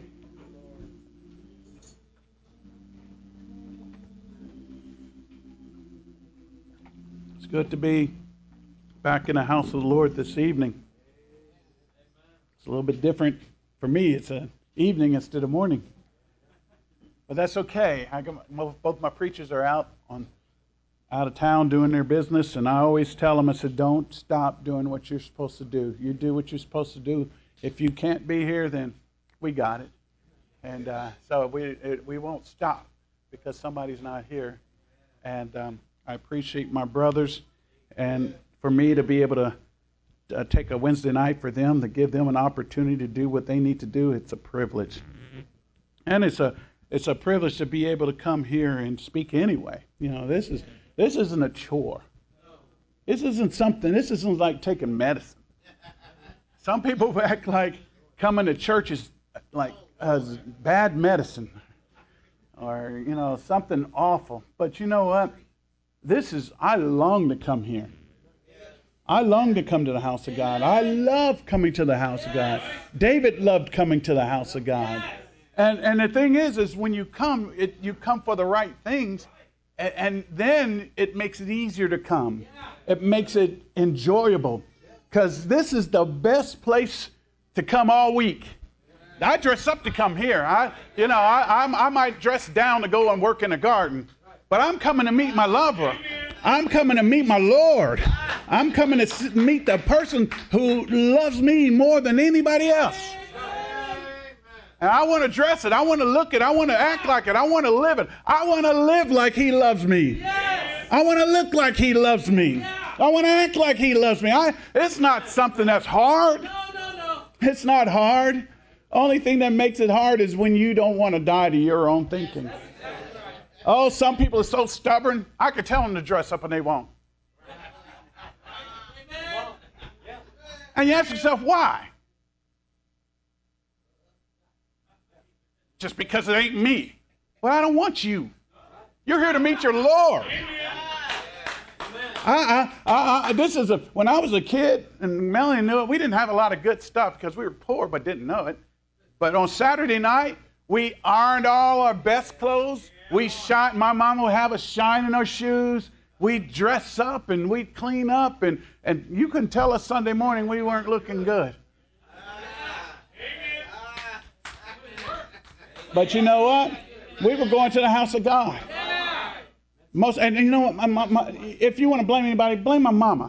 It's good to be back in the house of the Lord this evening. It's a little bit different for me. It's an evening instead of morning. But that's okay. I got my, both my preachers are out on out of town doing their business, and I always tell them, I said, don't stop doing what you're supposed to do. You do what you're supposed to do. If you can't be here, then we got it. And uh, so we it, we won't stop because somebody's not here. And um, I appreciate my brothers, and for me to be able to uh, take a Wednesday night for them, to give them an opportunity to do what they need to do, it's a privilege. And it's a It's a privilege to be able to come here and speak anyway. You know, this is this isn't a chore. This isn't something. This isn't like taking medicine. Some people act like coming to church is like as bad medicine, or you know, something awful. But you know what? This is. I long to come here. I long to come to the house of God. I love coming to the house of God. David loved coming to the house of God. And and the thing is, is when you come, it, you come for the right things, and, and then it makes it easier to come. It makes it enjoyable, because this is the best place to come all week. I dress up to come here. I, you know, I I'm, I might dress down to go and work in the garden, but I'm coming to meet my lover. I'm coming to meet my Lord. I'm coming to meet the person who loves me more than anybody else. And I want to dress it. I want to look it. I want to act like it. I want to live it. I want to live like he loves me. Yes. I want to look like he loves me. Yeah. I want to act like he loves me. I, it's not something that's hard. No, no, no. It's not hard. Only thing that makes it hard is when you don't want to die to your own thinking. Oh, some people are so stubborn. I could tell them to dress up and they won't. And you ask yourself, why? Just because it ain't me. Well, I don't want you. You're here to meet your Lord. I, I, I, this is a, when I was a kid, and Melanie knew it, we didn't have a lot of good stuff because we were poor but didn't know it. But on Saturday night, we ironed all our best clothes. We shine, my mom would have us shine in our shoes. We'd dress up and we'd clean up, and, and you couldn't tell us Sunday morning we weren't looking good. But you know what? We were going to the house of God. Most, and you know what? My, my, my, if you want to blame anybody, blame my mama.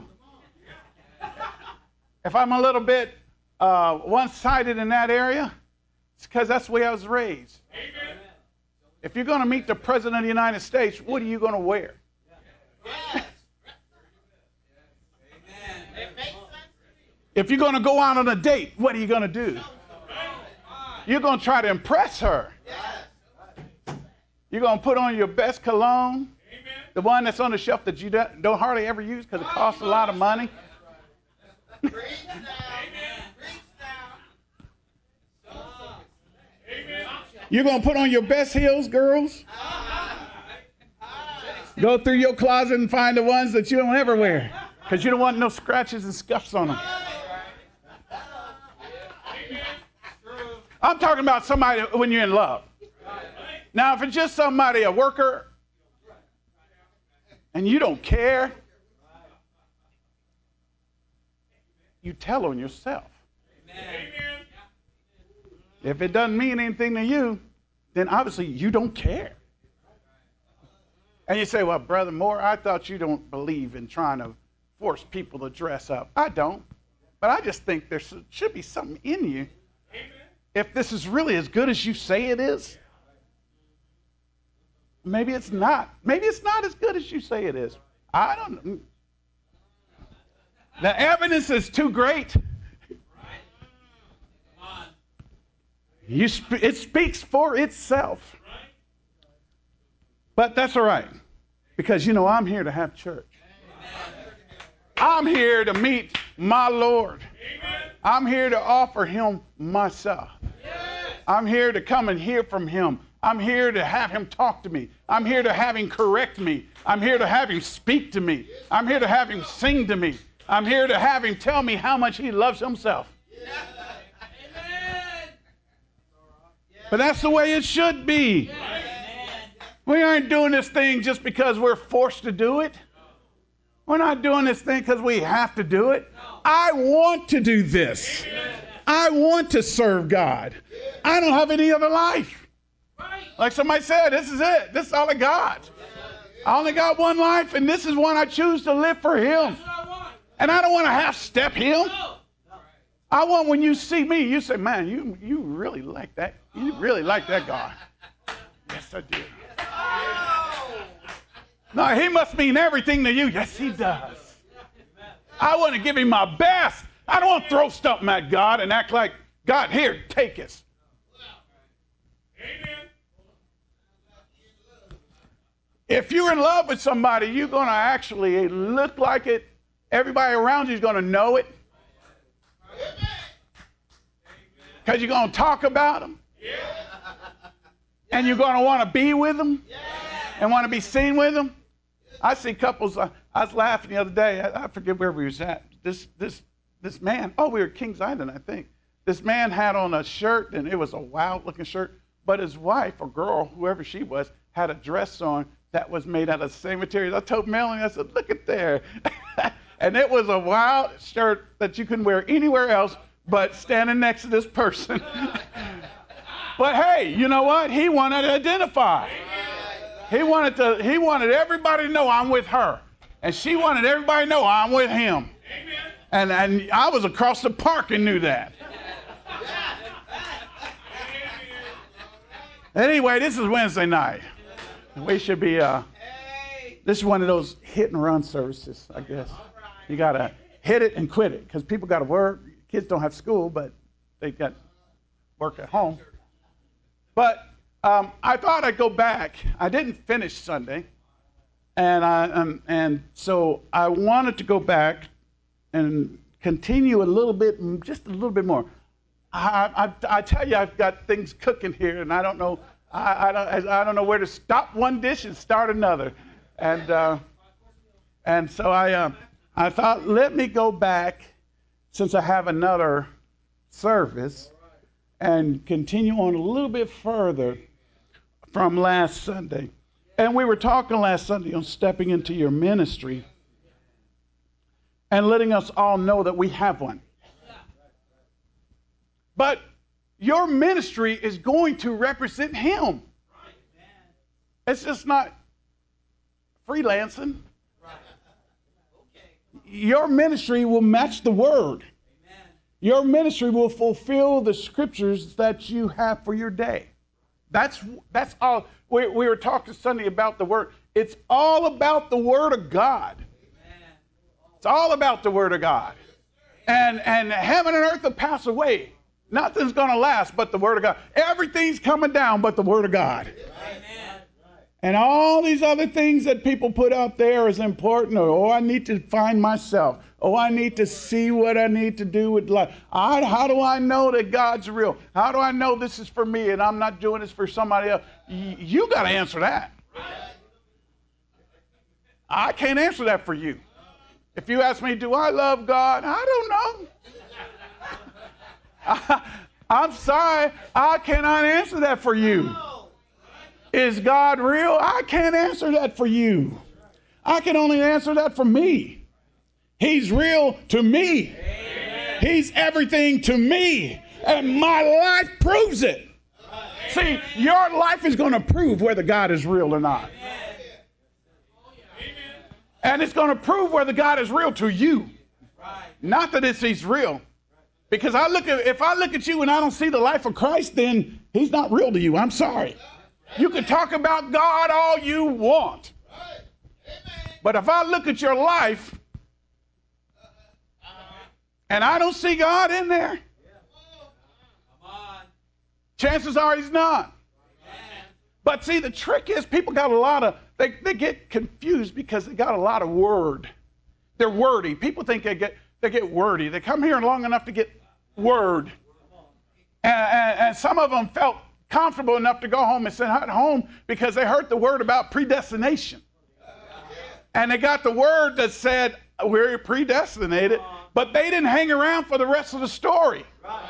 If I'm a little bit uh, one-sided in that area, it's because that's the way I was raised. If you're going to meet the President of the United States, what are you going to wear? If you're going to go out on a date, what are you going to do? You're going to try to impress her. You're going to put on your best cologne, the one that's on the shelf that you don't, don't hardly ever use because it costs a lot of money. You're going to put on your best heels, girls. Go through your closet and find the ones that you don't ever wear because you don't want no scratches and scuffs on them. I'm talking about somebody when you're in love. Now, if it's just somebody, a worker, and you don't care, you tell on yourself. If it doesn't mean anything to you, then obviously you don't care. And you say, well, Brother Moore, I thought you don't believe in trying to force people to dress up. I don't. But I just think there should be something in you. If this is really as good as you say it is, maybe it's not. Maybe it's not as good as you say it is. I don't know. The evidence is too great. You sp- it speaks for itself. But that's all right. Because, you know, I'm here to have church. I'm here to meet my Lord. I'm here to offer him myself. I'm here to come and hear from him. I'm here to have him talk to me. I'm here to have him correct me. I'm here to have him speak to me. I'm here to have him sing to me. I'm here to have him tell me how much he loves himself. But that's the way it should be. We aren't doing this thing just because we're forced to do it. We're not doing this thing because we have to do it. I want to do this. I want to serve God. I don't have any other life. Like somebody said, this is it. This is all I got. I only got one life, and this is one I choose to live for him. And I don't want to half-step him. I want when you see me, you say, man, you, you really like that. You really like that guy. Yes, I do. No, he must mean everything to you. Yes, he does. I want to give him my best. I don't want to throw something at God and act like, God, here, take it. Amen. If you're in love with somebody, you're going to actually look like it. Everybody around you is going to know it. Because you're going to talk about them. And you're going to want to be with them. And want to be seen with them. I see couples. Uh, I was laughing the other day. I, I forget where we was at. This this this man. Oh, we were at Kings Island, I think. This man had on a shirt, and it was a wild-looking shirt. But his wife or girl, whoever she was, had a dress on that was made out of the same material. I told Melanie, I said, look at there. And it was a wild shirt that you couldn't wear anywhere else but standing next to this person. But hey, you know what? He wanted to identify. He wanted to. He wanted everybody to know I'm with her, and she wanted everybody to know I'm with him. And and I was across the park and knew that. Anyway, this is Wednesday night. We should be. Uh, this is one of those hit and run services, I guess. You gotta hit it and quit it because people got to work. Kids don't have school, but they got work at home. But um, I thought I'd go back. I didn't finish Sunday, and I um, and so I wanted to go back and continue a little bit, just a little bit more. I I, I tell you, I've got things cooking here, and I don't know. I, I don't I don't know where to stop one dish and start another, and uh, and so I uh, I thought let me go back since I have another service and continue on a little bit further from last Sunday. And we were talking last Sunday on stepping into your ministry and letting us all know that we have one. But your ministry is going to represent him. It's just not freelancing. Your ministry will match the word. Your ministry will fulfill the scriptures that you have for your day. That's that's all. We, we were talking Sunday about the word. It's all about the word of God. It's all about the word of God. And and heaven and earth will pass away. Nothing's going to last but the word of God. Everything's coming down but the word of God. And all these other things that people put out there is important. Or, oh, I need to find myself. Oh, I need to see what I need to do with life. I, how do I know that God's real? How do I know this is for me and I'm not doing this for somebody else? Y- you got to answer that. I can't answer that for you. If you ask me, do I love God? I don't know. I, I'm sorry, I cannot answer that for you. Is God real? I can't answer that for you. I can only answer that for me. He's real to me. He's everything to me. And my life proves it. See, your life is going to prove whether God is real or not. And it's going to prove whether God is real to you. Not that it's he's real. Because I look at if I look at you and I don't see the life of Christ, then he's not real to you. I'm sorry. You can talk about God all you want. But if I look at your life and I don't see God in there, chances are he's not. But see, the trick is people got a lot of, they, they get confused because they got a lot of word. They're wordy. People think they get they get wordy. They come here long enough to get word. And, and, and some of them felt comfortable enough to go home and sit at home because they heard the word about predestination. And they got the word that said, we're predestinated, but they didn't hang around for the rest of the story.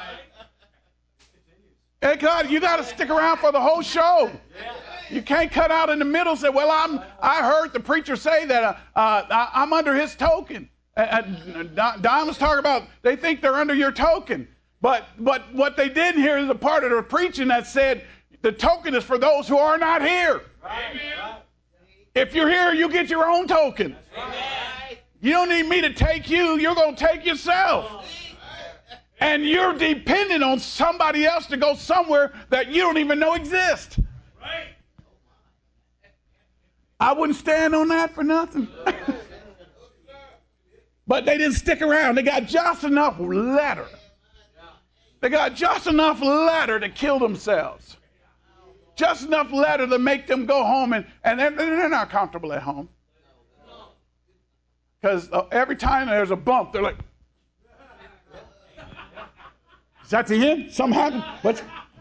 Hey, God, you got to stick around for the whole show. You can't cut out in the middle and say, well, I'm, I heard the preacher say that uh, uh, I, I'm under his token. Uh, Don was talking about they think they're under your token. But, but what they didn't hear is a part of the preaching that said the token is for those who are not here. Right. If you're here, you get your own token. Right. You don't need me to take you. You're going to take yourself. And you're dependent on somebody else to go somewhere that you don't even know exists. Right. I wouldn't stand on that for nothing. But they didn't stick around. They got just enough letter. They got just enough letter to kill themselves. Just enough letter to make them go home, and, and they're, they're not comfortable at home. Because uh, every time there's a bump, they're like, is that the end? Something happened? What's...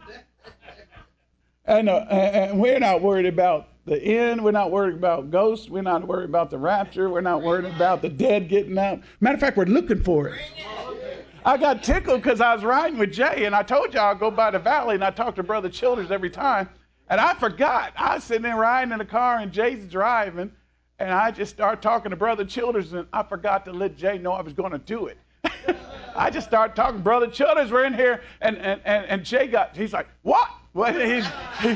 And, uh, and we're not worried about the end. We're not worried about ghosts. We're not worried about the rapture. We're not worried about the dead getting up. Matter of fact, we're looking for it. I got tickled because I was riding with Jay, and I told you I'll go by the valley, and I talk to Brother Childers every time. And I forgot. I was sitting there riding in the car, and Jay's driving, and I just started talking to Brother Childers, and I forgot to let Jay know I was going to do it. I just started talking, Brother Childers, we're in here, and, and, and, and Jay got, he's like, what? What? He's, he,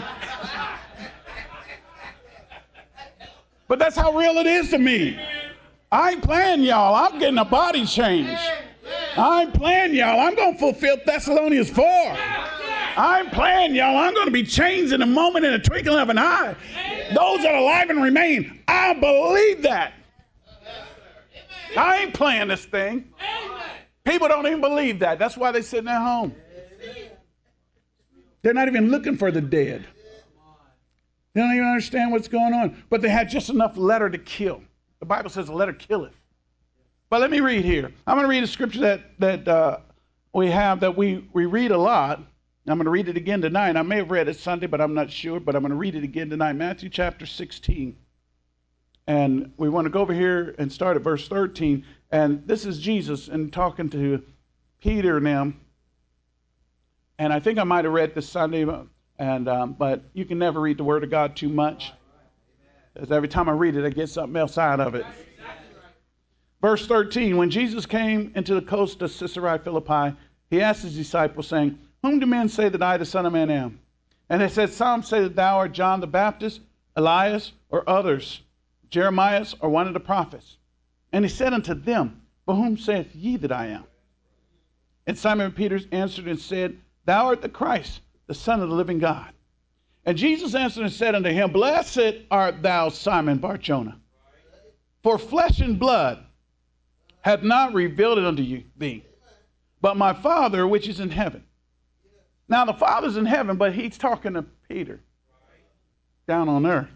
but that's how real it is to me. I ain't playing, y'all. I'm getting a body change. I ain't playing, y'all. I'm going to fulfill Thessalonians four. I ain't playing, y'all. I'm going to be changed in a moment, in a twinkling of an eye. Those that are alive and remain, I believe that. I ain't playing this thing. People don't even believe that. That's why they're sitting at home. They're not even looking for the dead. They don't even understand what's going on. But they had just enough letter to kill. The Bible says a letter killeth. But let me read here. I'm going to read a scripture that, that uh, we have that we, we read a lot. I'm going to read it again tonight. I may have read it Sunday, but I'm not sure. But I'm going to read it again tonight. Matthew chapter sixteen. And we want to go over here and start at verse thirteen. And this is Jesus and talking to Peter and them. And I think I might have read this Sunday, and um, but you can never read the Word of God too much. Because every time I read it, I get something else out of it. Verse thirteen, when Jesus came into the coast of Caesarea Philippi, he asked his disciples, saying, whom do men say that I, the Son of Man, am? And they said, some say that thou art John the Baptist, Elias, or others, Jeremiah, or one of the prophets. And he said unto them, but whom saith ye that I am? And Simon Peter answered and said, thou art the Christ, the Son of the living God. And Jesus answered and said unto him, blessed art thou, Simon Bar-Jonah, for flesh and blood hath not revealed it unto you, thee, but my Father which is in heaven. Now the Father's in heaven, but he's talking to Peter down on earth.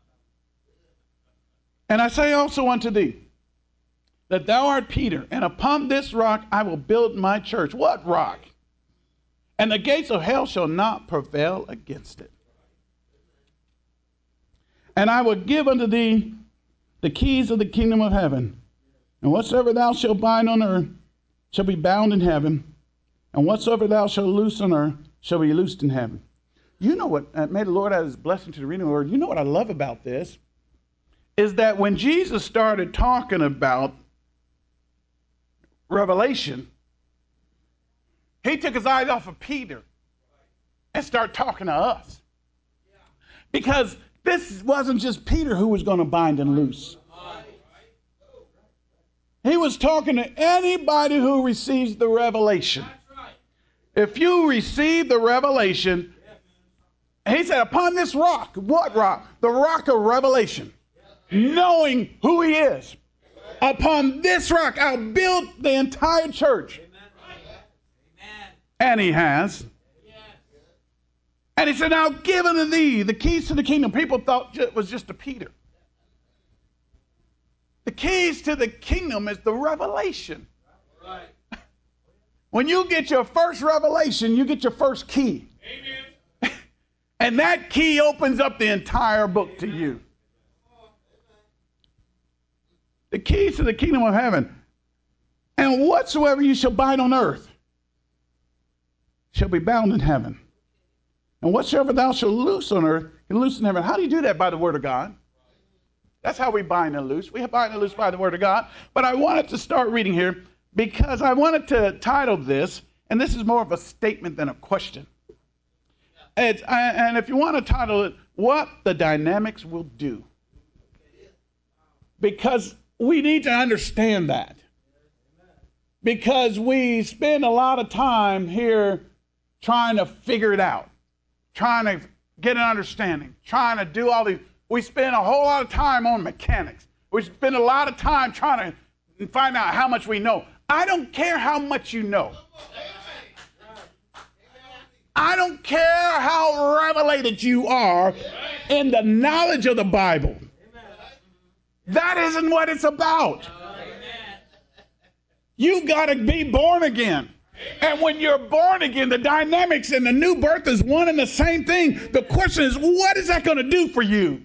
And I say also unto thee, that thou art Peter, and upon this rock I will build my church. What rock? And the gates of hell shall not prevail against it. And I will give unto thee the keys of the kingdom of heaven. And whatsoever thou shalt bind on earth shall be bound in heaven. And whatsoever thou shalt loose on earth shall be loosed in heaven. You know what, uh, may the Lord add his blessing to the reading of the word. You know what I love about this? Is that when Jesus started talking about Revelation, he took his eyes off of Peter and started talking to us. Because this wasn't just Peter who was going to bind and loose. He was talking to anybody who receives the revelation. If you receive the revelation, he said, upon this rock, what rock? The rock of revelation. Knowing who he is. Upon this rock, I'll build the entire church. And he has. And he said, now give unto thee the keys to the kingdom. People thought it was just a Peter. The keys to the kingdom is the revelation. When you get your first revelation, you get your first key. Amen. And that key opens up the entire book to you. The keys to the kingdom of heaven. And whatsoever you shall bind on earth shall be bound in heaven. And whatsoever thou shalt loose on earth can loose in heaven. How do you do that? By the word of God. That's how we bind and loose. We bind and loose by the word of God. But I wanted to start reading here because I wanted to title this, and this is more of a statement than a question. It's, and if you want to title it, What the Dynamics Will Do. Because we need to understand that. Because we spend a lot of time here trying to figure it out, trying to get an understanding, trying to do all these. We spend a whole lot of time on mechanics. We spend a lot of time trying to find out how much we know. I don't care how much you know. I don't care how revelated you are in the knowledge of the Bible. That isn't what it's about. You got to be born again. And when you're born again, the dynamics and the new birth is one and the same thing. The question is, what is that going to do for you?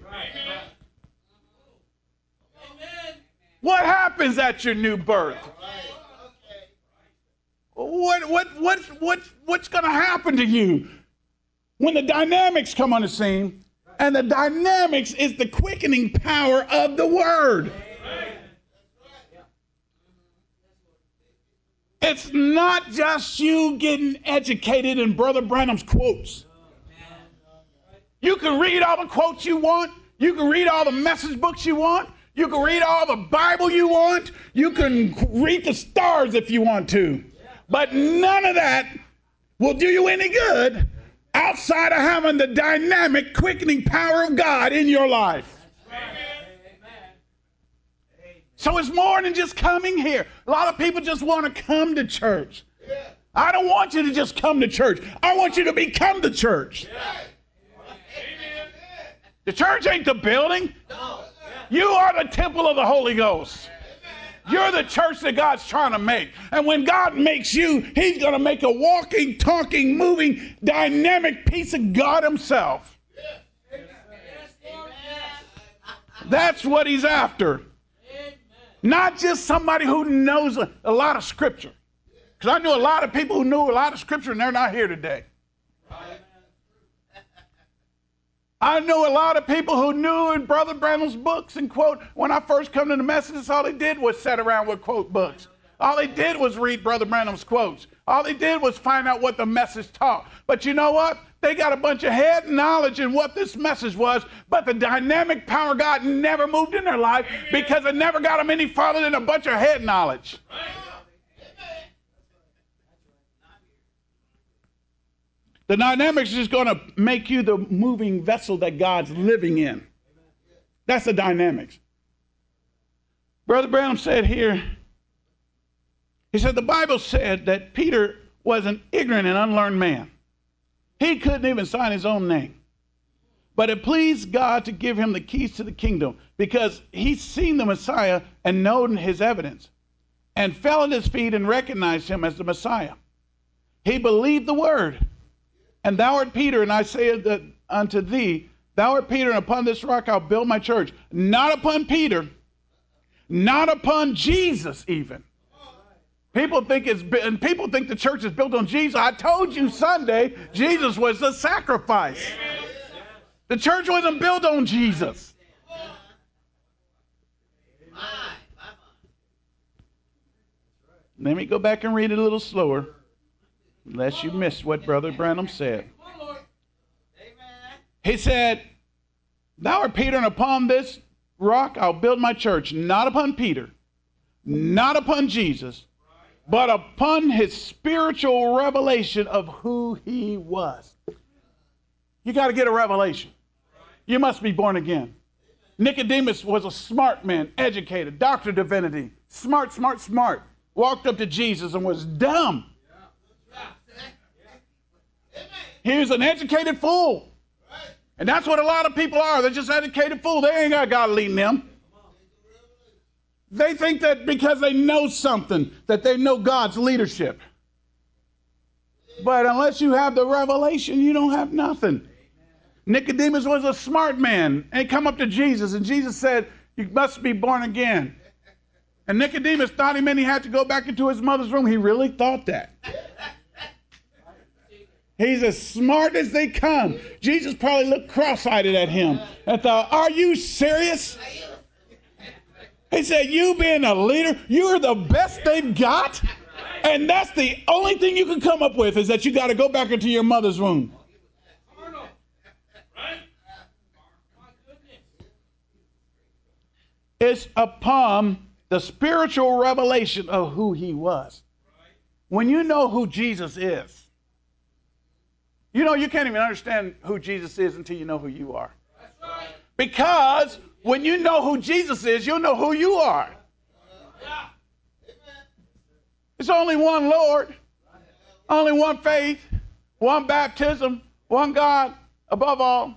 What happens at your new birth? What what what what what's going to happen to you when the dynamics come on the scene? And the dynamics is the quickening power of the word. It's not just you getting educated in Brother Branham's quotes. You can read all the quotes you want. You can read all the message books you want. You can read all the Bible you want. You can read the stars if you want to. But none of that will do you any good outside of having the dynamic, quickening power of God in your life. So it's more than just coming here. A lot of people just want to come to church. I don't want you to just come to church. I want you to become the church. The church ain't the building. You are the temple of the Holy Ghost. You're the church that God's trying to make. And when God makes you, he's going to make a walking, talking, moving, dynamic piece of God himself. That's what he's after. Not just somebody who knows a, a lot of scripture. Because I knew a lot of people who knew a lot of scripture and they're not here today. I know a lot of people who knew in Brother Branham's books and quote, when I first come to the messages, all they did was sit around with quote books. All they did was read Brother Branham's quotes. All they did was find out what the message taught. But you know what? They got a bunch of head knowledge in what this message was, but the dynamic power of God never moved in their life because it never got them any farther than a bunch of head knowledge. The dynamics is going to make you the moving vessel that God's living in. That's the dynamics. Brother Branham said here, he said the Bible said that Peter was an ignorant and unlearned man. He couldn't even sign his own name. But it pleased God to give him the keys to the kingdom because he's seen the Messiah and known his evidence and fell at his feet and recognized him as the Messiah. He believed the word. And thou art Peter, and I say that unto thee, thou art Peter, and upon this rock I'll build my church. Not upon Peter, not upon Jesus even. People think it's and people think the church is built on Jesus. I told you Sunday, Jesus was the sacrifice. The church wasn't built on Jesus. Let me go back and read it a little slower, unless you missed what Brother Branham said. He said, "Thou art Peter, and upon this rock I'll build my church, not upon Peter, not upon Jesus, but upon his spiritual revelation of who he was." You got to get a revelation. You must be born again. Nicodemus was a smart man, educated, doctor of divinity, smart, smart, smart. Walked up to Jesus and was dumb. He was an educated fool. And that's what a lot of people are. They're just educated fools. They ain't got God leading them. They think that because they know something, that they know God's leadership. But unless you have the revelation, you don't have nothing. Nicodemus was a smart man and he come up to Jesus, and Jesus said, "You must be born again." And Nicodemus thought he meant he had to go back into his mother's womb. He really thought that. He's as smart as they come. Jesus probably looked cross-eyed at him and thought, "Are you serious?" He said, "You being a leader, you're the best they've got? And that's the only thing you can come up with is that you got to go back into your mother's womb." It's upon the spiritual revelation of who he was. When you know who Jesus is, you know, you can't even understand who Jesus is until you know who you are. Because when you know who Jesus is, you'll know who you are. It's only one Lord, only one faith, one baptism, one God above all,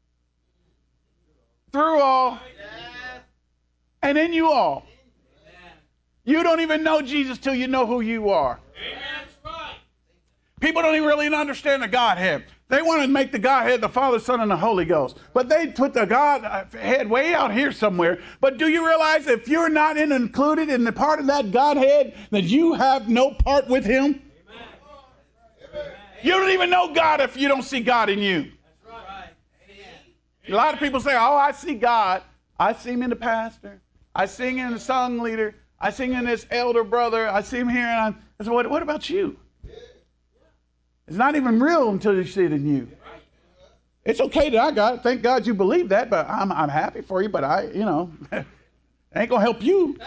through all, and in you all. You don't even know Jesus till you know who you are. People don't even really understand the Godhead. They want to make the Godhead the Father, Son, and the Holy Ghost. But they put the Godhead way out here somewhere. But do you realize if you're not in, included in the part of that Godhead, that you have no part with him? Amen. You don't even know God if you don't see God in you. Right. A lot of people say, "Oh, I see God. I see him in the pastor. I see him in the song leader. I see him in this elder brother. I see him here." And I'm, I said, what, what about you? It's not even real until you see it in you. It's okay that I got it. Thank God you believe that, but I'm I'm happy for you, but I, you know, ain't going to help you.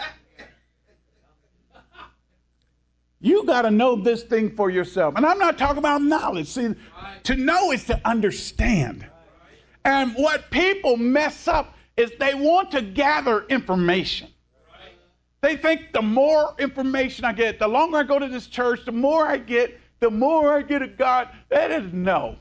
You got to know this thing for yourself. And I'm not talking about knowledge. See, to know is to understand. And what people mess up is they want to gather information. They think the more information I get, the longer I go to this church, the more I get, the more I get of God. That is no.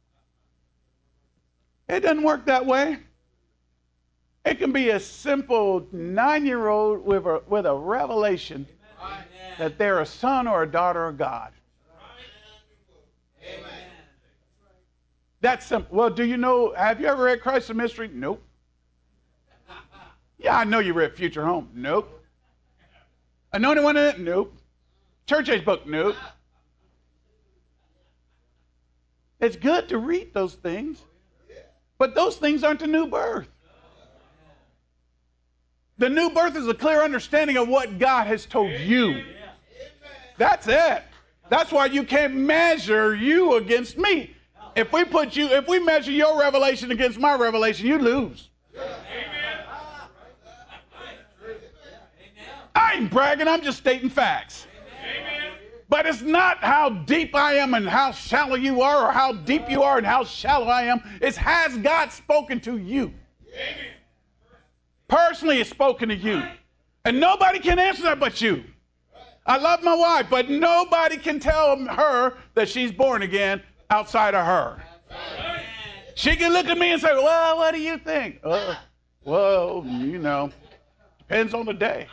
It doesn't work that way. It can be a simple nine-year-old with a, with a revelation Amen. That they're a son or a daughter of God. Amen. That's simple. Well, do you know, have you ever read Christ the Mystery? Nope. Yeah, I know you read Future Home. Nope. Anointed One in it? Nope. Church Age book? Nope. It's good to read those things, but those things aren't the new birth. The new birth is a clear understanding of what God has told you. That's it. That's why you can't measure you against me. If we put you, if we measure your revelation against my revelation, you lose. I ain't bragging, I'm just stating facts. But it's not how deep I am and how shallow you are, or how deep you are and how shallow I am. It's has God spoken to you. Personally, it's spoken to you. And nobody can answer that but you. I love my wife, but nobody can tell her that she's born again outside of her. She can look at me and say, "Well, what do you think?" Uh, well, you know, depends on the day.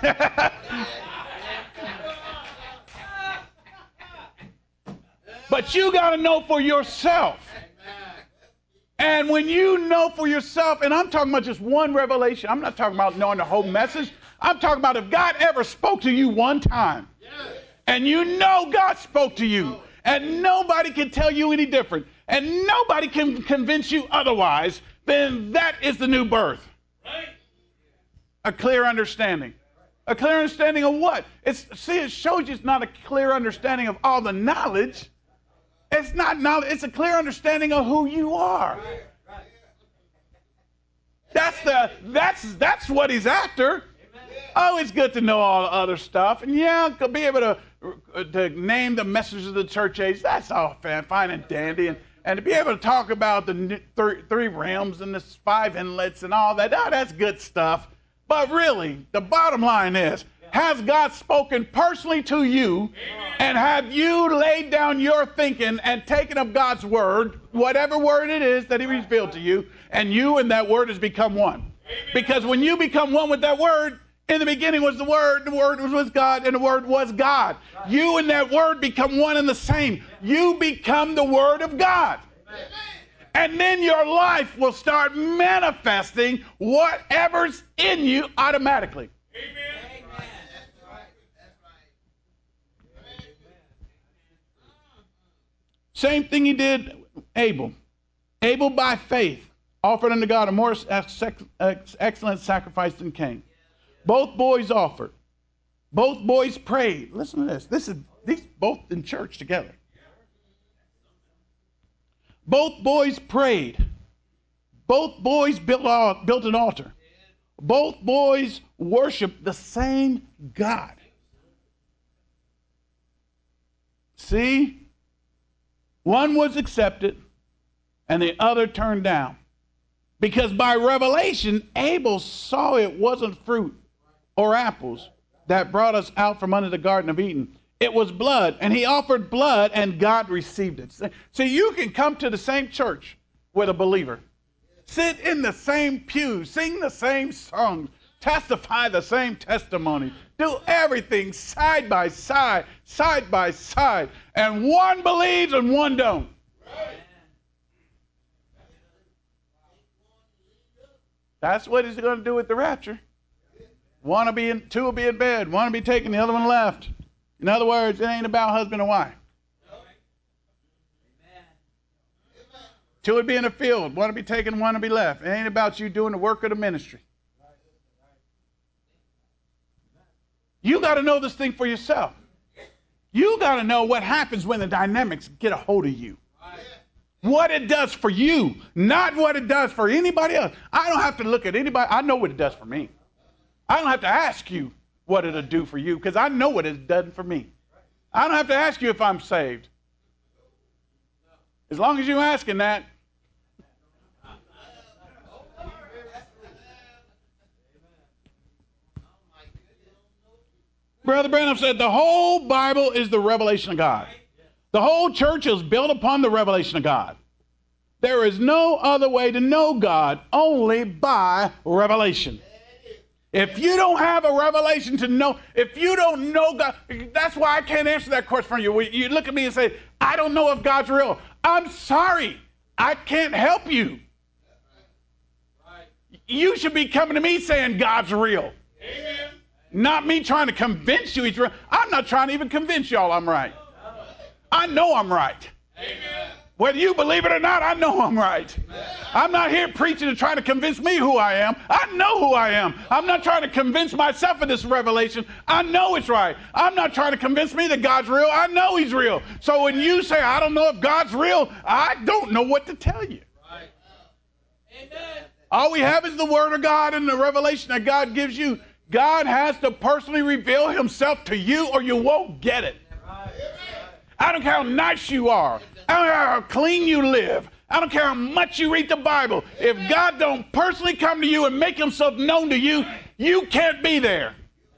But you got to know for yourself. And when you know for yourself, and I'm talking about just one revelation. I'm not talking about knowing the whole message. I'm talking about if God ever spoke to you one time. and you know God spoke to you, and nobody can tell you any different, and nobody can convince you otherwise, then that is the new birth. A clear understanding. A clear understanding of what? It's, see, it shows you it's not a clear understanding of all the knowledge. It's not knowledge. It's a clear understanding of who you are. That's the that's that's what he's after. Oh, it's good to know all the other stuff, and yeah, be able to to name the messages of the church age. That's all fine and dandy, and and to be able to talk about the three, three realms and the five inlets and all that. Oh, that's good stuff. But really, the bottom line is, has God spoken personally to you? And have you laid down your thinking and taken up God's word, whatever word it is that he revealed to you, and you and that word has become one? Because when you become one with that word, in the beginning was the word, the word was with God, and the word was God. You and that word become one and the same. You become the word of God. And then your life will start manifesting whatever's in you automatically. Amen. Same thing he did Abel. Abel by faith offered unto God a more excellent sacrifice than Cain. Both boys offered. Both boys prayed. Listen to this. This is these both in church together. Both boys prayed. Both boys built, built an altar. Both boys worshiped the same God. See? One was accepted and the other turned down. Because by revelation, Abel saw it wasn't fruit or apples that brought us out from under the Garden of Eden. It was blood, and he offered blood, and God received it. So you can come to the same church with a believer, sit in the same pew, sing the same songs, testify the same testimony, do everything side by side, side by side, and one believes and one don't. That's what he's going to do with the rapture. One will be in, two will be in bed, one will be taken, the other one left. In other words, it ain't about husband and wife. Two would be in the field, one will be taken, one will be left. It ain't about you doing the work of the ministry. You got to know this thing for yourself. You got to know what happens when the dynamics get a hold of you. What it does for you, not what it does for anybody else. I don't have to look at anybody. I know what it does for me. I don't have to ask you what it'll do for you, because I know what it's done for me. I don't have to ask you if I'm saved. As long as you're asking that. Brother Branham said the whole Bible is the revelation of God. The whole church is built upon the revelation of God. There is no other way to know God, only by revelation. If you don't have a revelation to know, if you don't know God, that's why I can't answer that question for you. You look at me and say, I don't know if God's real. I'm sorry. I can't help you. You should be coming to me saying God's real. Amen. Not me trying to convince you he's real. I'm not trying to even convince y'all I'm right. I know I'm right. Amen. Whether you believe it or not, I know I'm right. Amen. I'm not here preaching to try to convince me who I am. I know who I am. I'm not trying to convince myself of this revelation. I know it's right. I'm not trying to convince me that God's real. I know he's real. So when you say, I don't know if God's real, I don't know what to tell you. Right. Amen. All we have is the Word of God and the revelation that God gives you. God has to personally reveal himself to you or you won't get it. I don't care how nice you are. I don't care how clean you live. I don't care how much you read the Bible. If God don't personally come to you and make himself known to you, you can't be there.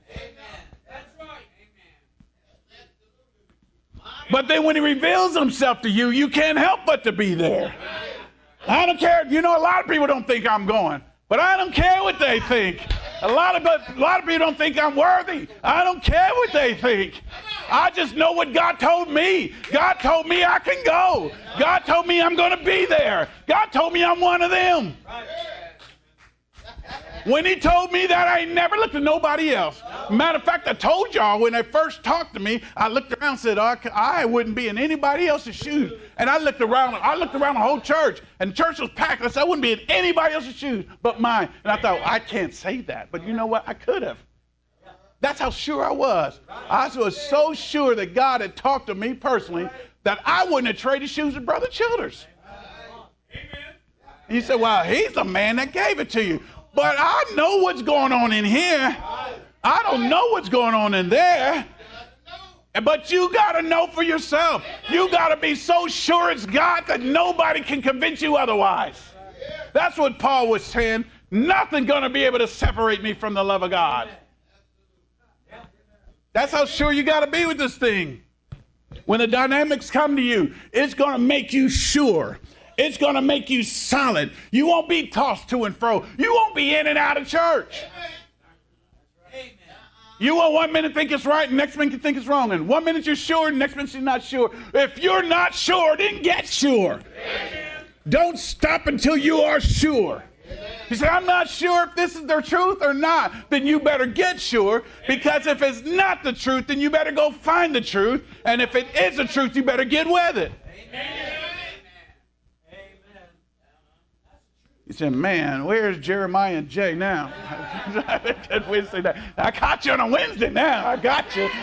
But then when he reveals himself to you, you can't help but to be there. I don't care. You know, a lot of people don't think I'm going, but I don't care what they think. A lot of a lot of people don't think I'm worthy. I don't care what they think. I just know what God told me. God told me I can go. God told me I'm going to be there. God told me I'm one of them. When he told me that, I ain't never looked at nobody else. Matter of fact, I told y'all when they first talked to me, I looked around and said, I, I wouldn't be in anybody else's shoes. And I looked around, I looked around the whole church, and the church was packed. I said, I wouldn't be in anybody else's shoes but mine. And I thought, I can't say that. But you know what? I could have. That's how sure I was. I was so sure that God had talked to me personally that I wouldn't have traded shoes with Brother Childers. And you said, well, he's the man that gave it to you. But I know what's going on in here. I don't know what's going on in there. But you got to know for yourself. You got to be so sure it's God that nobody can convince you otherwise. That's what Paul was saying. Nothing's going to be able to separate me from the love of God. That's how sure you got to be with this thing. When the dynamics come to you, it's going to make you sure. It's going to make you solid. You won't be tossed to and fro. You won't be in and out of church. You won't one minute think it's right, and next minute you think it's wrong. And one minute you're sure, and next minute you're not sure. If you're not sure, then get sure. Don't stop until you are sure. You say, I'm not sure if this is the truth or not. Then you better get sure, because if it's not the truth, then you better go find the truth. And if it is the truth, you better get with it. Amen. You say, man, where's Jeremiah and Jay now? Wednesday night. I caught you on a Wednesday now. I got you.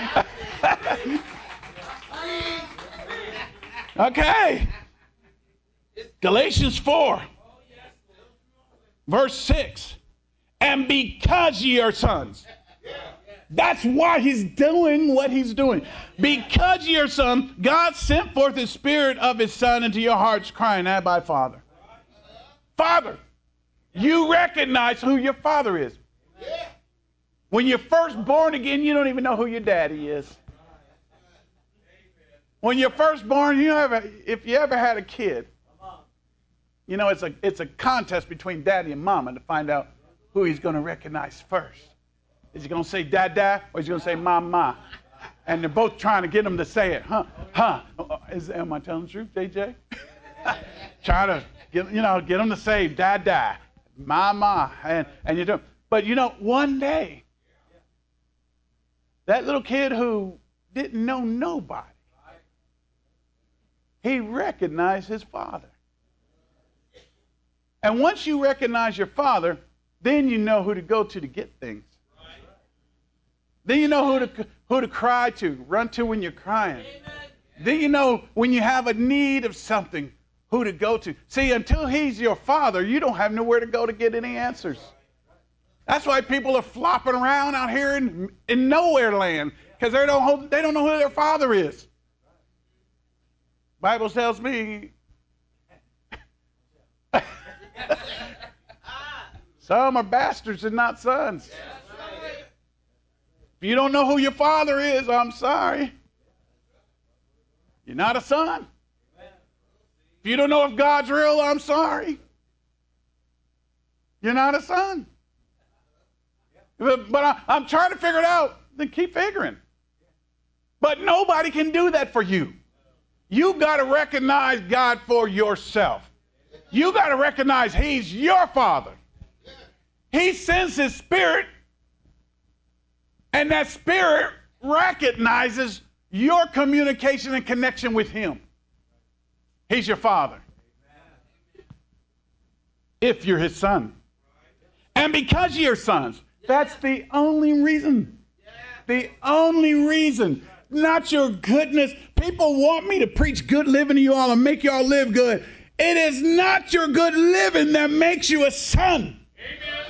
Okay. Galatians four, verse six. And because ye are sons. That's why he's doing what he's doing. Because ye are sons, God sent forth the Spirit of his Son into your hearts, crying, Abba, Father. Father. You recognize who your father is. When you're first born again, you don't even know who your daddy is. When you're first born, you ever, if you ever had a kid, you know, it's a, it's a contest between daddy and mama to find out who he's going to recognize first. Is he going to say dad, or is he going to say mama? And they're both trying to get him to say it. Huh? Huh? Is, am I telling the truth, J J? Trying to get, you know, get them to say dad, dad, mama, and and you do. But you know, one day, that little kid who didn't know nobody, he recognized his father. And once you recognize your father, then you know who to go to to get things. Then you know who to who to cry to, run to when you're crying. Then you know when you have a need of something, who to go to. See, until he's your father, you don't have nowhere to go to get any answers. That's why people are flopping around out here in, in nowhere land, because they don't they don't know who their father is. Bible tells me some are bastards and not sons. If you don't know who your father is, I'm sorry. You're not a son. If you don't know if God's real, I'm sorry. You're not a son. But, but I, I'm trying to figure it out. Then keep figuring. But nobody can do that for you. You got to recognize God for yourself. You got to recognize he's your father. He sends his spirit, and that spirit recognizes your communication and connection with him. He's your father. If you're his son. And because you're sons, that's the only reason. The only reason. Not your goodness. People want me to preach good living to you all and make you all live good. It is not your good living that makes you a son. Amen.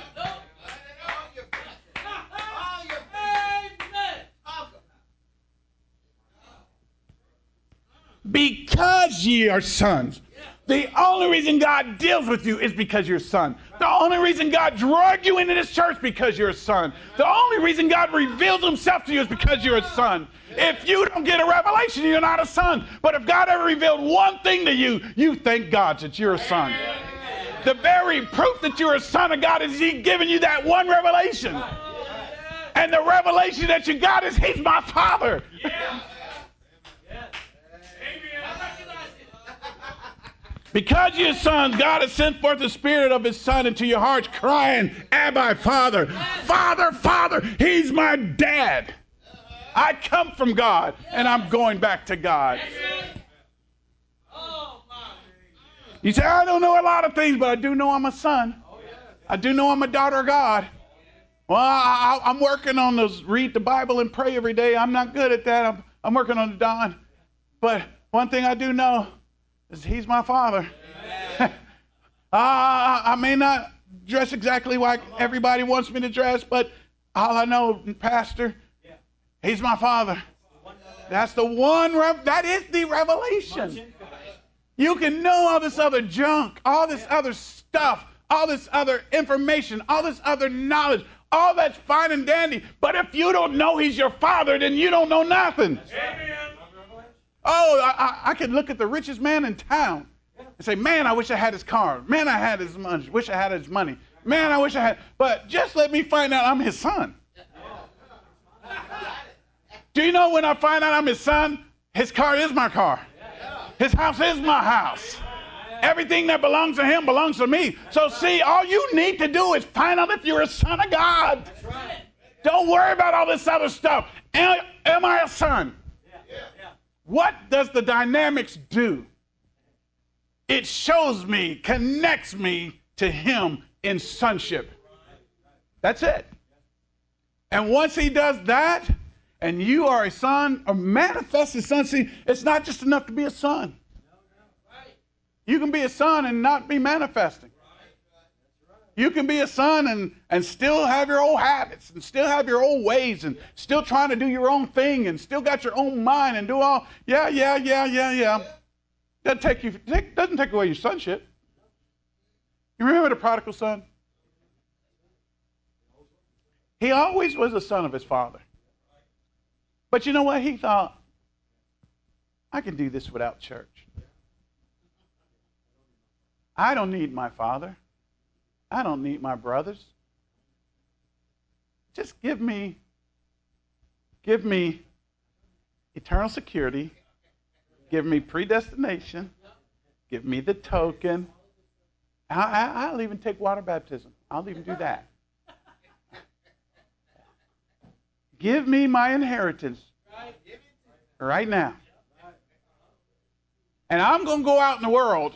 Because ye are sons. The only reason God deals with you is because you're a son. The only reason God dragged you into this church is because you're a son. The only reason God reveals himself to you is because you're a son. If you don't get a revelation, you're not a son. But if God ever revealed one thing to you, you thank God that you're a son. The very proof that you're a son of God is he giving you that one revelation. And the revelation that you got is he's my father. Because you're sons, God has sent forth the Spirit of His Son into your hearts, crying, Abba, Father. Father, Father, He's my dad. I come from God, and I'm going back to God. You say, I don't know a lot of things, but I do know I'm a son. I do know I'm a daughter of God. Well, I, I, I'm working on those, read the Bible and pray every day. I'm not good at that. I'm, I'm working on it, Don. But one thing I do know is He's my Father. uh, I may not dress exactly like everybody wants me to dress, but all I know, Pastor, He's my Father. That's the one, rev- that is the revelation. You can know all this other junk, all this other stuff, all this other information, all this other knowledge, all that's fine and dandy. But if you don't know He's your Father, then you don't know nothing. Oh, I, I could look at the richest man in town and say, man, I wish I had his car. Man, I had his money. Wish I had his money. Man, I wish I had. But just let me find out I'm his son. Do you know when I find out I'm his son, his car is my car. His house is my house. Everything that belongs to him belongs to me. So see, all you need to do is find out if you're a son of God. Don't worry about all this other stuff. Am, am I a son? What does the dynamics do? It shows me, connects me to Him in sonship. That's it. And once He does that, and you are a son, or manifested son, see, it's not just enough to be a son. You can be a son and not be manifesting. You can be a son and, and still have your old habits and still have your old ways and still trying to do your own thing and still got your own mind and do all, yeah, yeah, yeah, yeah, yeah. Doesn't take you, take, doesn't take away your sonship. You remember the prodigal son? He always was a son of his father. But you know what? He thought, I can do this without church. I don't need my father. I don't need my brothers. Just give me, give me eternal security. Give me predestination. Give me the token. I, I, I'll even take water baptism. I'll even do that. Give me my inheritance right now. And I'm going to go out in the world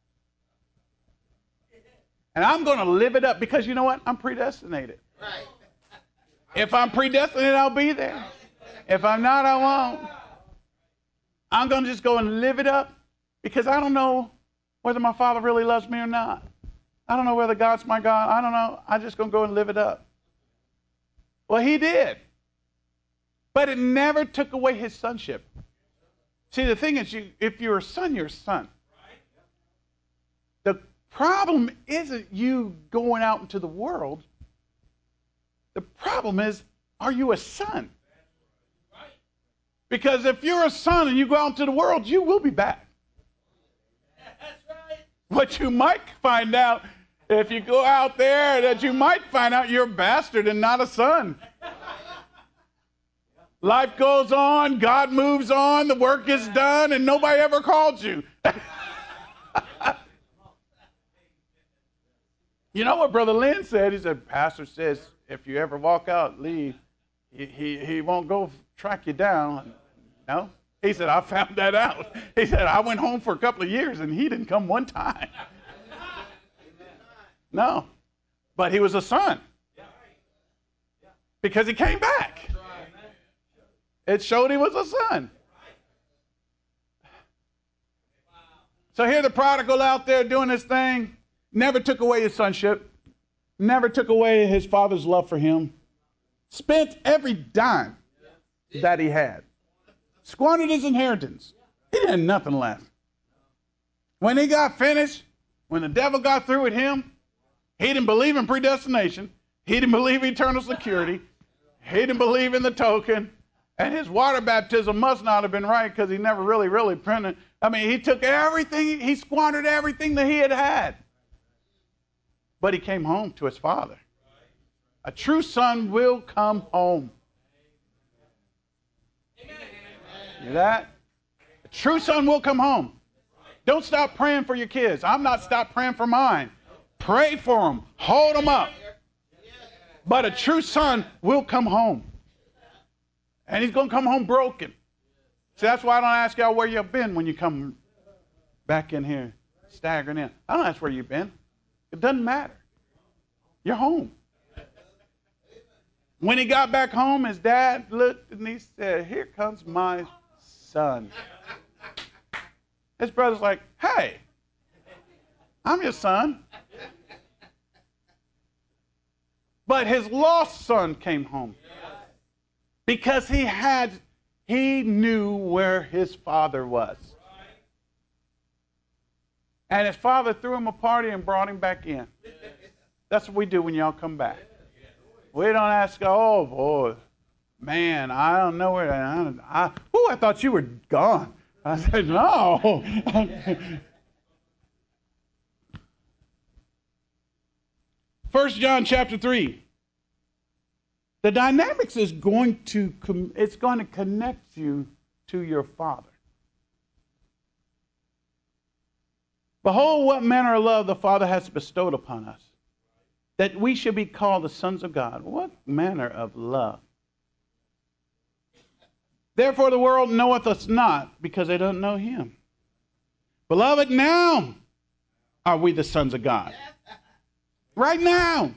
and I'm going to live it up because you know what? I'm predestinated. If I'm predestinated, I'll be there. If I'm not, I won't. I'm going to just go and live it up because I don't know whether my Father really loves me or not. I don't know whether God's my God. I don't know. I'm just going to go and live it up. Well, he did. But it never took away his sonship. See, the thing is, you, if you're a son, you're a son. The problem isn't you going out into the world. The problem is, are you a son? Because if you're a son and you go out into the world, you will be back. What you might find out, if you go out there, that you might find out you're a bastard and not a son. Life goes on, God moves on, the work is done, and nobody ever called you. You know what Brother Lynn said? He said, Pastor says, if you ever walk out, leave, he, he, he won't go track you down. No? He said, I found that out. He said, I went home for a couple of years, and he didn't come one time. No. But he was a son. Because he came back. It showed he was a son. So here the prodigal out there doing his thing, never took away his sonship, never took away his father's love for him, spent every dime that he had, squandered his inheritance. He had nothing left. When he got finished, when the devil got through with him, he didn't believe in predestination. He didn't believe in eternal security. He didn't believe in the token. And his water baptism must not have been right because he never really, really printed. I mean, he took everything, he squandered everything that he had had. But he came home to his father. A true son will come home. Hear that? A true son will come home. Don't stop praying for your kids. I'm not stopped praying for mine. Pray for them. Hold them up. But a true son will come home. And he's going to come home broken. See, that's why I don't ask y'all where you've been when you come back in here, staggering in. I don't ask where you've been. It doesn't matter. You're home. When he got back home, his dad looked and he said, here comes my son. His brother's like, hey, I'm your son. But his lost son came home because he had, he knew where his father was. And his father threw him a party and brought him back in. That's what we do when y'all come back. We don't ask, oh boy, man, I don't know where I, I, ooh, I thought you were gone. I said, no. First John chapter three. The dynamics is going to it's going to connect you to your Father. Behold, what manner of love the Father has bestowed upon us, that we should be called the sons of God. What manner of love? Therefore the world knoweth us not, because they don't know him. Beloved, now are we the sons of God. Right now.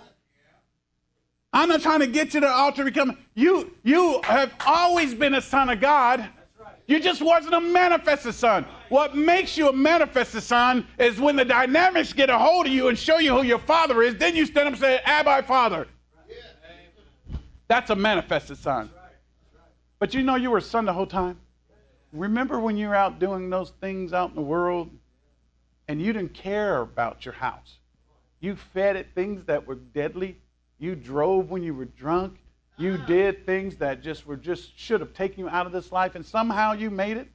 I'm not trying to get you to the altar to become. You, you have always been a son of God. You just wasn't a manifested son. What makes you a manifested son is when the dynamics get a hold of you and show you who your father is. Then you stand up and say, Abba, Father. That's a manifested son. But you know you were a son the whole time. Remember when you were out doing those things out in the world and you didn't care about your house. You fed it things that were deadly. You drove when you were drunk. You did things that just were just should have taken you out of this life, and somehow you made it.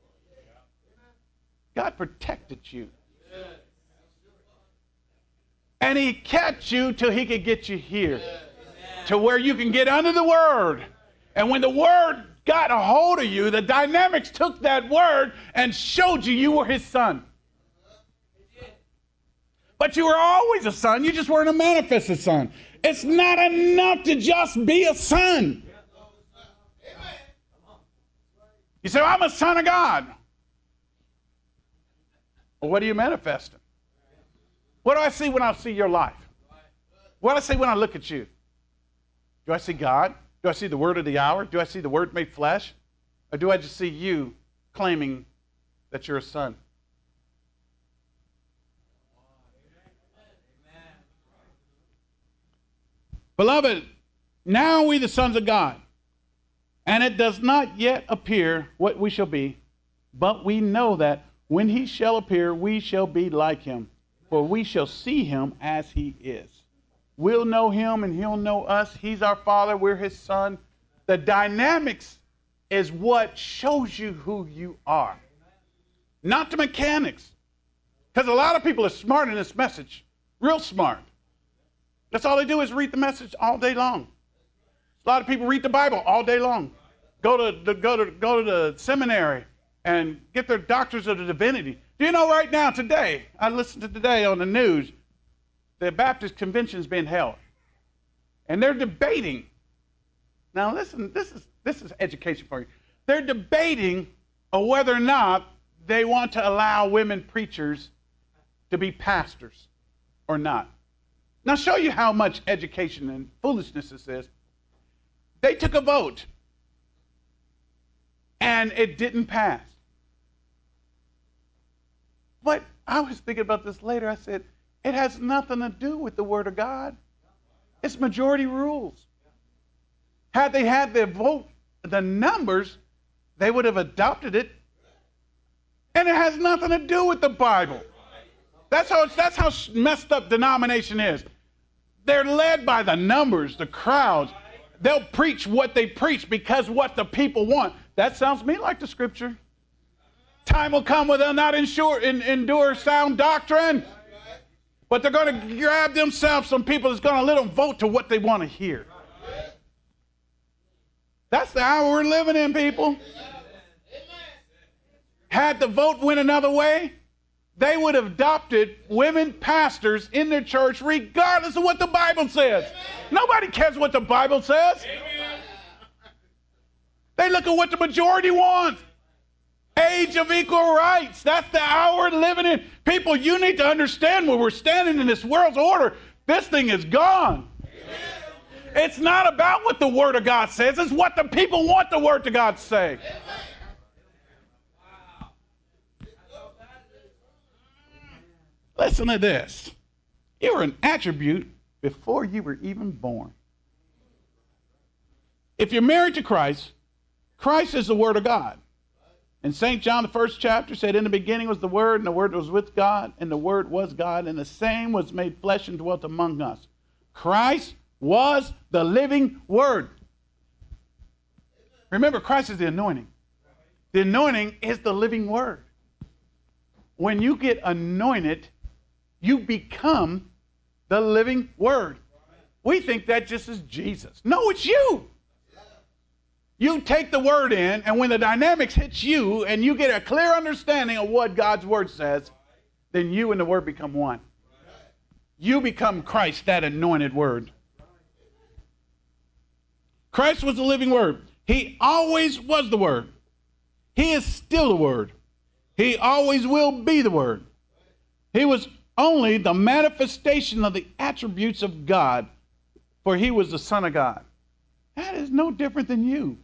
God protected you. And he kept you till he could get you here. To where you can get under the word. And when the word got a hold of you, the dynamics took that word and showed you you were his son. But you were always a son. You just weren't a manifested son. It's not enough to just be a son. You say, well, I'm a son of God. Well, what are you manifesting? What do I see when I see your life? What do I see when I look at you? Do I see God? Do I see the word of the hour? Do I see the word made flesh? Or do I just see you claiming that you're a son? Beloved, now are we the sons of God, and it does not yet appear what we shall be, but we know that when he shall appear, we shall be like him, for we shall see him as he is. We'll know him, and he'll know us. He's our Father. We're his son. The dynamics is what shows you who you are, not the mechanics. Because a lot of people are smart in this message, real smart. That's all they do is read the message all day long. A lot of people read the Bible all day long. Go to the, go to go to the seminary and get their doctors of the divinity. Do you know right now, today, I listened to today on the news, the Baptist convention is being held. And they're debating. Now listen, this is this is education for you. They're debating on whether or not they want to allow women preachers to be pastors or not. Now, show you how much education and foolishness this is. They took a vote, and it didn't pass. But I was thinking about this later. I said, it has nothing to do with the Word of God. It's majority rules. Had they had their vote, the numbers, they would have adopted it. And it has nothing to do with the Bible. That's how, that's how messed up denomination is. They're led by the numbers, the crowds. They'll preach what they preach because what the people want. That sounds to me like the scripture. Time will come when they'll not ensure, in, endure sound doctrine. But they're going to grab themselves some people that's going to let them vote to what they want to hear. That's the hour we're living in, people. Had the vote went another way, they would have adopted women pastors in their church regardless of what the Bible says. Nobody cares what the Bible says. They look at what the majority wants. Age of equal rights. That's the hour living in. People, you need to understand where we're standing in this world's order. This thing is gone. It's not about what the Word of God says. It's what the people want the Word of God to say. Listen to this. You were an attribute before you were even born. If you're married to Christ, Christ is the Word of God. And Saint John, the first chapter, said, in the beginning was the Word, and the Word was with God, and the Word was God, and the same was made flesh and dwelt among us. Christ was the living Word. Remember, Christ is the anointing. The anointing is the living Word. When you get anointed, you become the living Word. We think that just is Jesus. No, it's you. You take the Word in, and when the dynamics hits you and you get a clear understanding of what God's Word says, then you and the Word become one. You become Christ, that anointed Word. Christ was the living Word. He always was the Word. He is still the Word. He always will be the Word. He was only the manifestation of the attributes of God, for he was the Son of God. That is no different than you.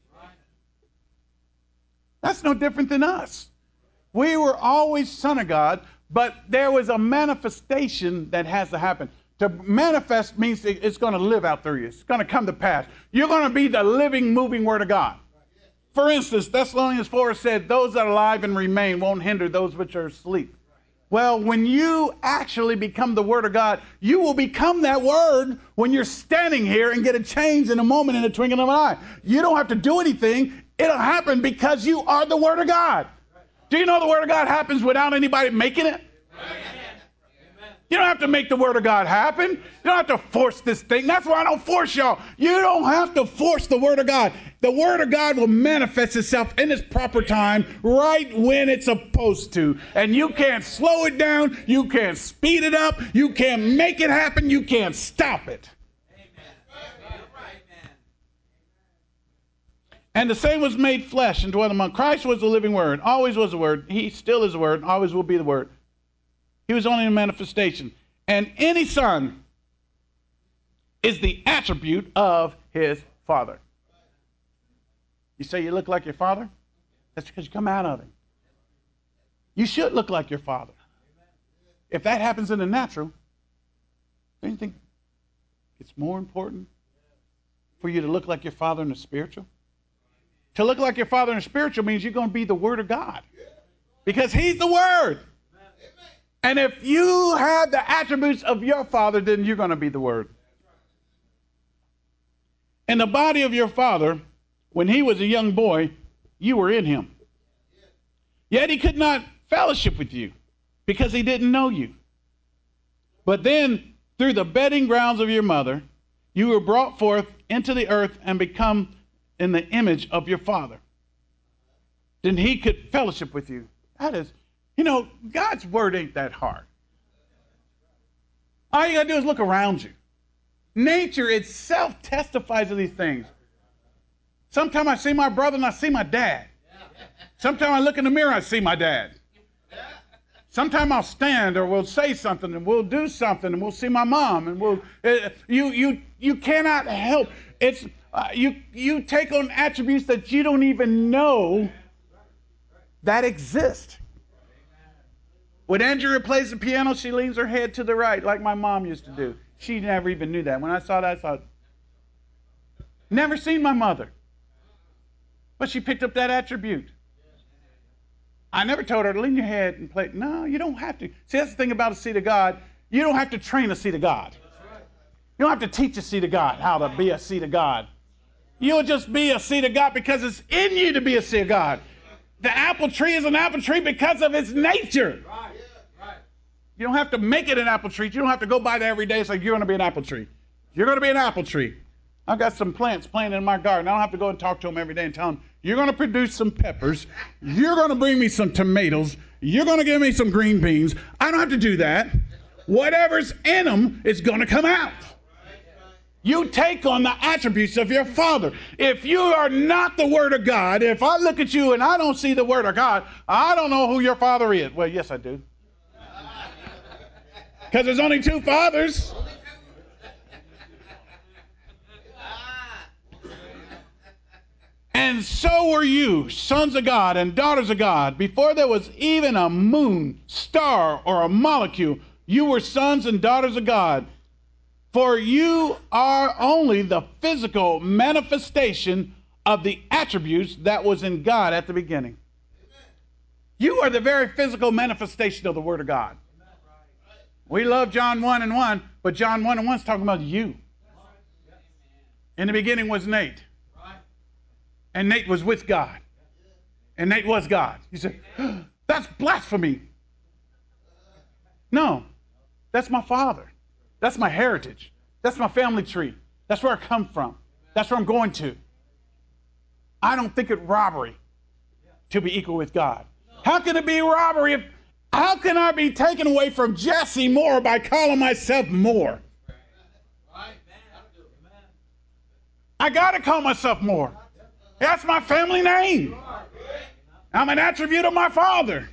That's no different than us. We were always Son of God, but there was a manifestation that has to happen. To manifest means it's going to live out through you. It's going to come to pass. You're going to be the living, moving Word of God. For instance, Thessalonians four said, those that are alive and remain won't hinder those which are asleep. Well, when you actually become the Word of God, you will become that Word when you're standing here and get a change in a moment, in a twinkling of an eye. You don't have to do anything. It'll happen because you are the Word of God. Do you know the Word of God happens without anybody making it? You don't have to make the Word of God happen. You don't have to force this thing. That's why I don't force y'all. You don't have to force the Word of God. The Word of God will manifest itself in its proper time, right when it's supposed to. And you can't slow it down. You can't speed it up. You can't make it happen. You can't stop it. And the same was made flesh and dwelt among. Christ was the living Word. Always was the Word. He still is the Word. Always will be the Word. He was only a manifestation. And any son is the attribute of his father. You say you look like your father? That's because you come out of him. You should look like your father. If that happens in the natural, don't you think it's more important for you to look like your father in the spiritual? To look like your father in the spiritual means you're going to be the Word of God. Because he's the Word. And if you have the attributes of your father, then you're going to be the Word. In the body of your father, when he was a young boy, you were in him. Yet he could not fellowship with you because he didn't know you. But then, through the bedding grounds of your mother, you were brought forth into the earth and become in the image of your father. Then he could fellowship with you. That is... You know, God's Word ain't that hard. All you got to do is look around you. Nature itself testifies to these things. Sometimes I see my brother and I see my dad. Sometimes I look in the mirror and I see my dad. Sometimes I'll stand or we'll say something and we'll do something and we'll see my mom and we'll. Uh, you you you cannot help. It's uh, you you take on attributes that you don't even know that exist. When Andrea plays the piano, she leans her head to the right, like my mom used to do. She never even knew that. When I saw that, I thought, never seen my mother. But she picked up that attribute. I never told her to lean your head and play. No, you don't have to. See, that's the thing about a seed of God. You don't have to train a seed of God. You don't have to teach a seed of God how to be a seed of God. You'll just be a seed of God because it's in you to be a seed of God. The apple tree is an apple tree because of its nature. You don't have to make it an apple tree. You don't have to go by there every day and say, you're going to be an apple tree. You're going to be an apple tree. I've got some plants planted in my garden. I don't have to go and talk to them every day and tell them, You're going to produce some peppers. You're going to bring me some tomatoes. You're going to give me some green beans. I don't have to do that. Whatever's in them is going to come out. You take on the attributes of your Father. If you are not the Word of God, if I look at you and I don't see the Word of God, I don't know who your Father is. Well, yes, I do. Because there's only two fathers. And so were you, sons of God and daughters of God. Before there was even a moon, star, or a molecule, you were sons and daughters of God. For you are only the physical manifestation of the attributes that was in God at the beginning. You are the very physical manifestation of the Word of God. We love John one and one, but John one and one is talking about you. In the beginning was Nate. And Nate was with God. And Nate was God. You say, oh, that's blasphemy. No, that's my Father. That's my heritage. That's my family tree. That's where I come from. That's where I'm going to. I don't think it robbery to be equal with God. How can it be robbery? If, how can I be taken away from Jesse Moore by calling myself Moore? I got to call myself Moore. That's my family name. I'm an attribute of my Father.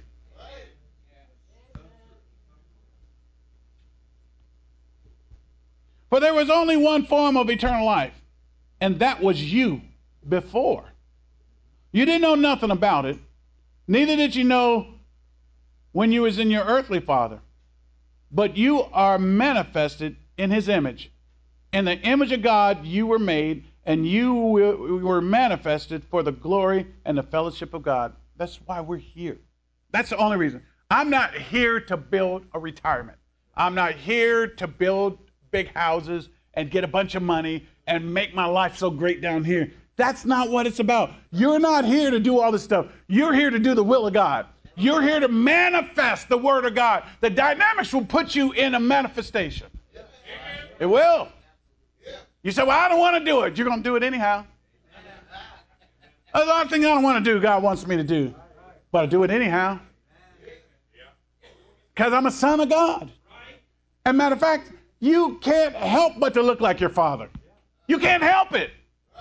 For there was only one form of eternal life, and that was you before. You didn't know nothing about it. Neither did you know when you was in your earthly father. But you are manifested in his image. In the image of God you were made, and you were manifested for the glory and the fellowship of God. That's why we're here. That's the only reason. I'm not here to build a retirement. I'm not here to build big houses and get a bunch of money and make my life so great down here. That's not what it's about. You're not here to do all this stuff. You're here to do the will of God. You're here to manifest the Word of God. The dynamics will put you in a manifestation. It will. You say, well, I don't want to do it. You're going to do it anyhow. There's a lot of things I don't want to do God wants me to do. But I do it anyhow. Because I'm a son of God. As a matter of fact, you can't help but to look like your father. You can't help it.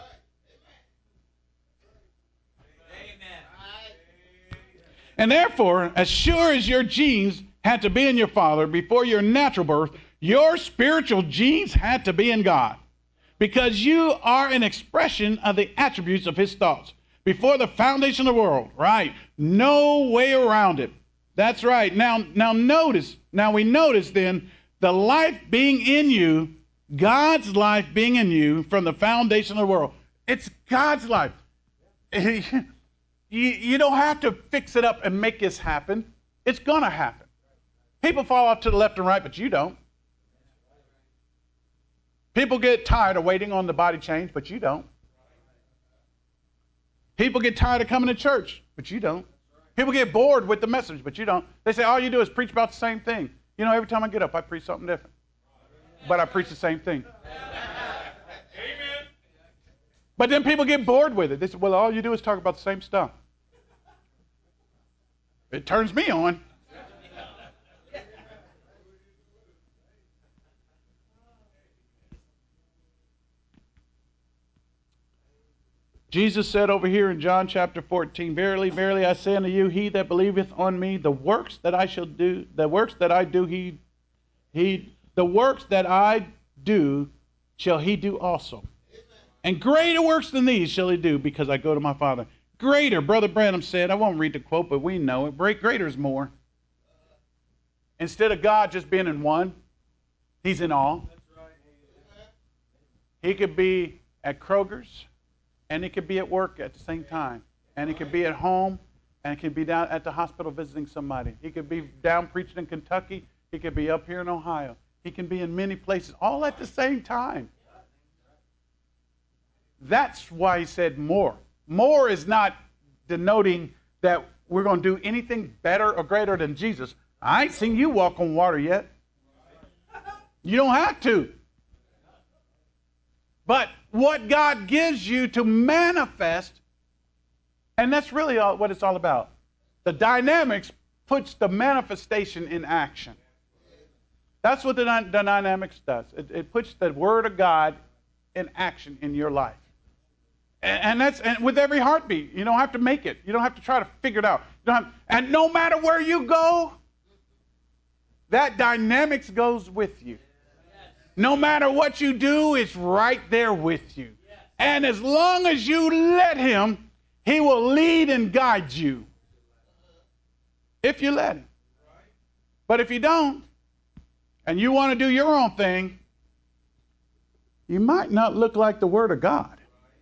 And therefore, as sure as your genes had to be in your father before your natural birth, your spiritual genes had to be in God. Because you are an expression of the attributes of his thoughts. Before the foundation of the world, right? No way around it. That's right. Now, now notice, now we notice then, the life being in you, God's life being in you from the foundation of the world. It's God's life. you, you don't have to fix it up and make this happen. It's going to happen. People fall off to the left and right, but you don't. People get tired of waiting on the body change, but you don't. People get tired of coming to church, but you don't. People get bored with the message, but you don't. They say all you do is preach about the same thing. You know, every time I get up, I preach something different. But I preach the same thing. Amen. But then people get bored with it. They say, well, all you do is talk about the same stuff. It turns me on. Jesus said over here in John chapter fourteen, verily, verily, I say unto you, he that believeth on me, the works that I shall do, the works that I do, he, he, the works that I do, shall he do also. And greater works than these shall he do, because I go to my Father. Greater, Brother Branham said, I won't read the quote, but we know it. Greater is more. Instead of God just being in one, he's in all. He could be at Kroger's, and he could be at work at the same time. And he could be at home, and he could be down at the hospital visiting somebody. He could be down preaching in Kentucky. He could be up here in Ohio. He can be in many places, all at the same time. That's why he said more. More is not denoting that we're going to do anything better or greater than Jesus. I ain't seen you walk on water yet. You don't have to. But what God gives you to manifest And that's really all, what it's all about. The dynamics puts the manifestation in action. That's what the, the dynamics does. It, it puts the Word of God in action in your life. And, and that's and with every heartbeat. You don't have to make it. You don't have to try to figure it out. You don't have, and no matter where you go, that dynamics goes with you. No matter what you do, it's right there with you. And as long as you let Him, He will lead and guide you. If you let Him. But if you don't, and you want to do your own thing, you might not look like the Word of God.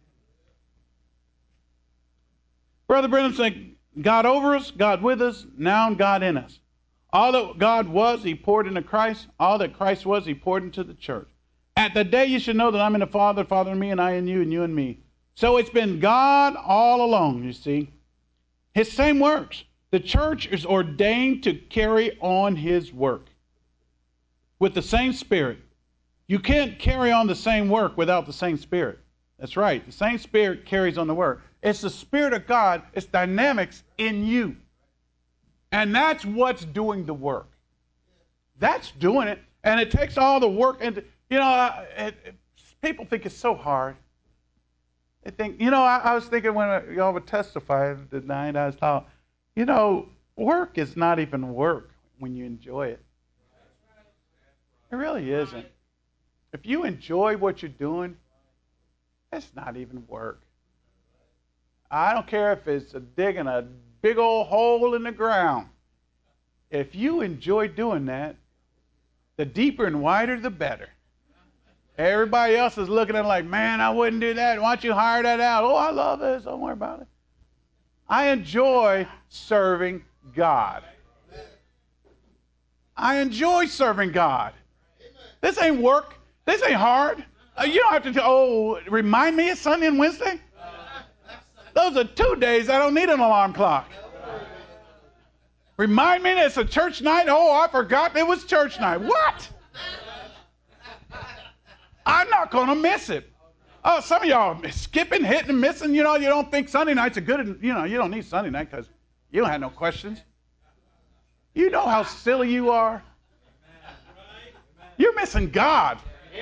Brother Branham said, God over us, God with us, now God in us. All that God was, He poured into Christ. All that Christ was, He poured into the church. At the day you should know that I'm in the Father, Father in me, and I in you, and you in me. So it's been God all along, you see. His same works. The church is ordained to carry on His work with the same Spirit. You can't carry on the same work without the same Spirit. That's right. The same Spirit carries on the work. It's the Spirit of God. It's dynamics in you. And that's what's doing the work. That's doing it. And it takes all the work. And, you know, it, it, people think it's so hard. They think, you know, I, I was thinking when y'all would testify the night I was talking, you know, work is not even work when you enjoy it. It really isn't. If you enjoy what you're doing, it's not even work. I don't care if it's digging a big old hole in the ground. If you enjoy doing that, the deeper and wider, the better. Everybody else is looking at it like, man, I wouldn't do that. Why don't you hire that out? Oh, I love this. Don't worry about it. I enjoy serving God. I enjoy serving God. This ain't work. This ain't hard. Uh, you don't have to, oh, remind me it's Sunday and Wednesday? Those are two days I don't need an alarm clock. Remind me that it's a church night? Oh, I forgot it was church night. What? I'm not going to miss it. Oh, some of y'all skipping, hitting, missing. You know, you don't think Sunday nights are good. You know, you don't need Sunday night because you don't have no questions. You know how silly you are. You're missing God.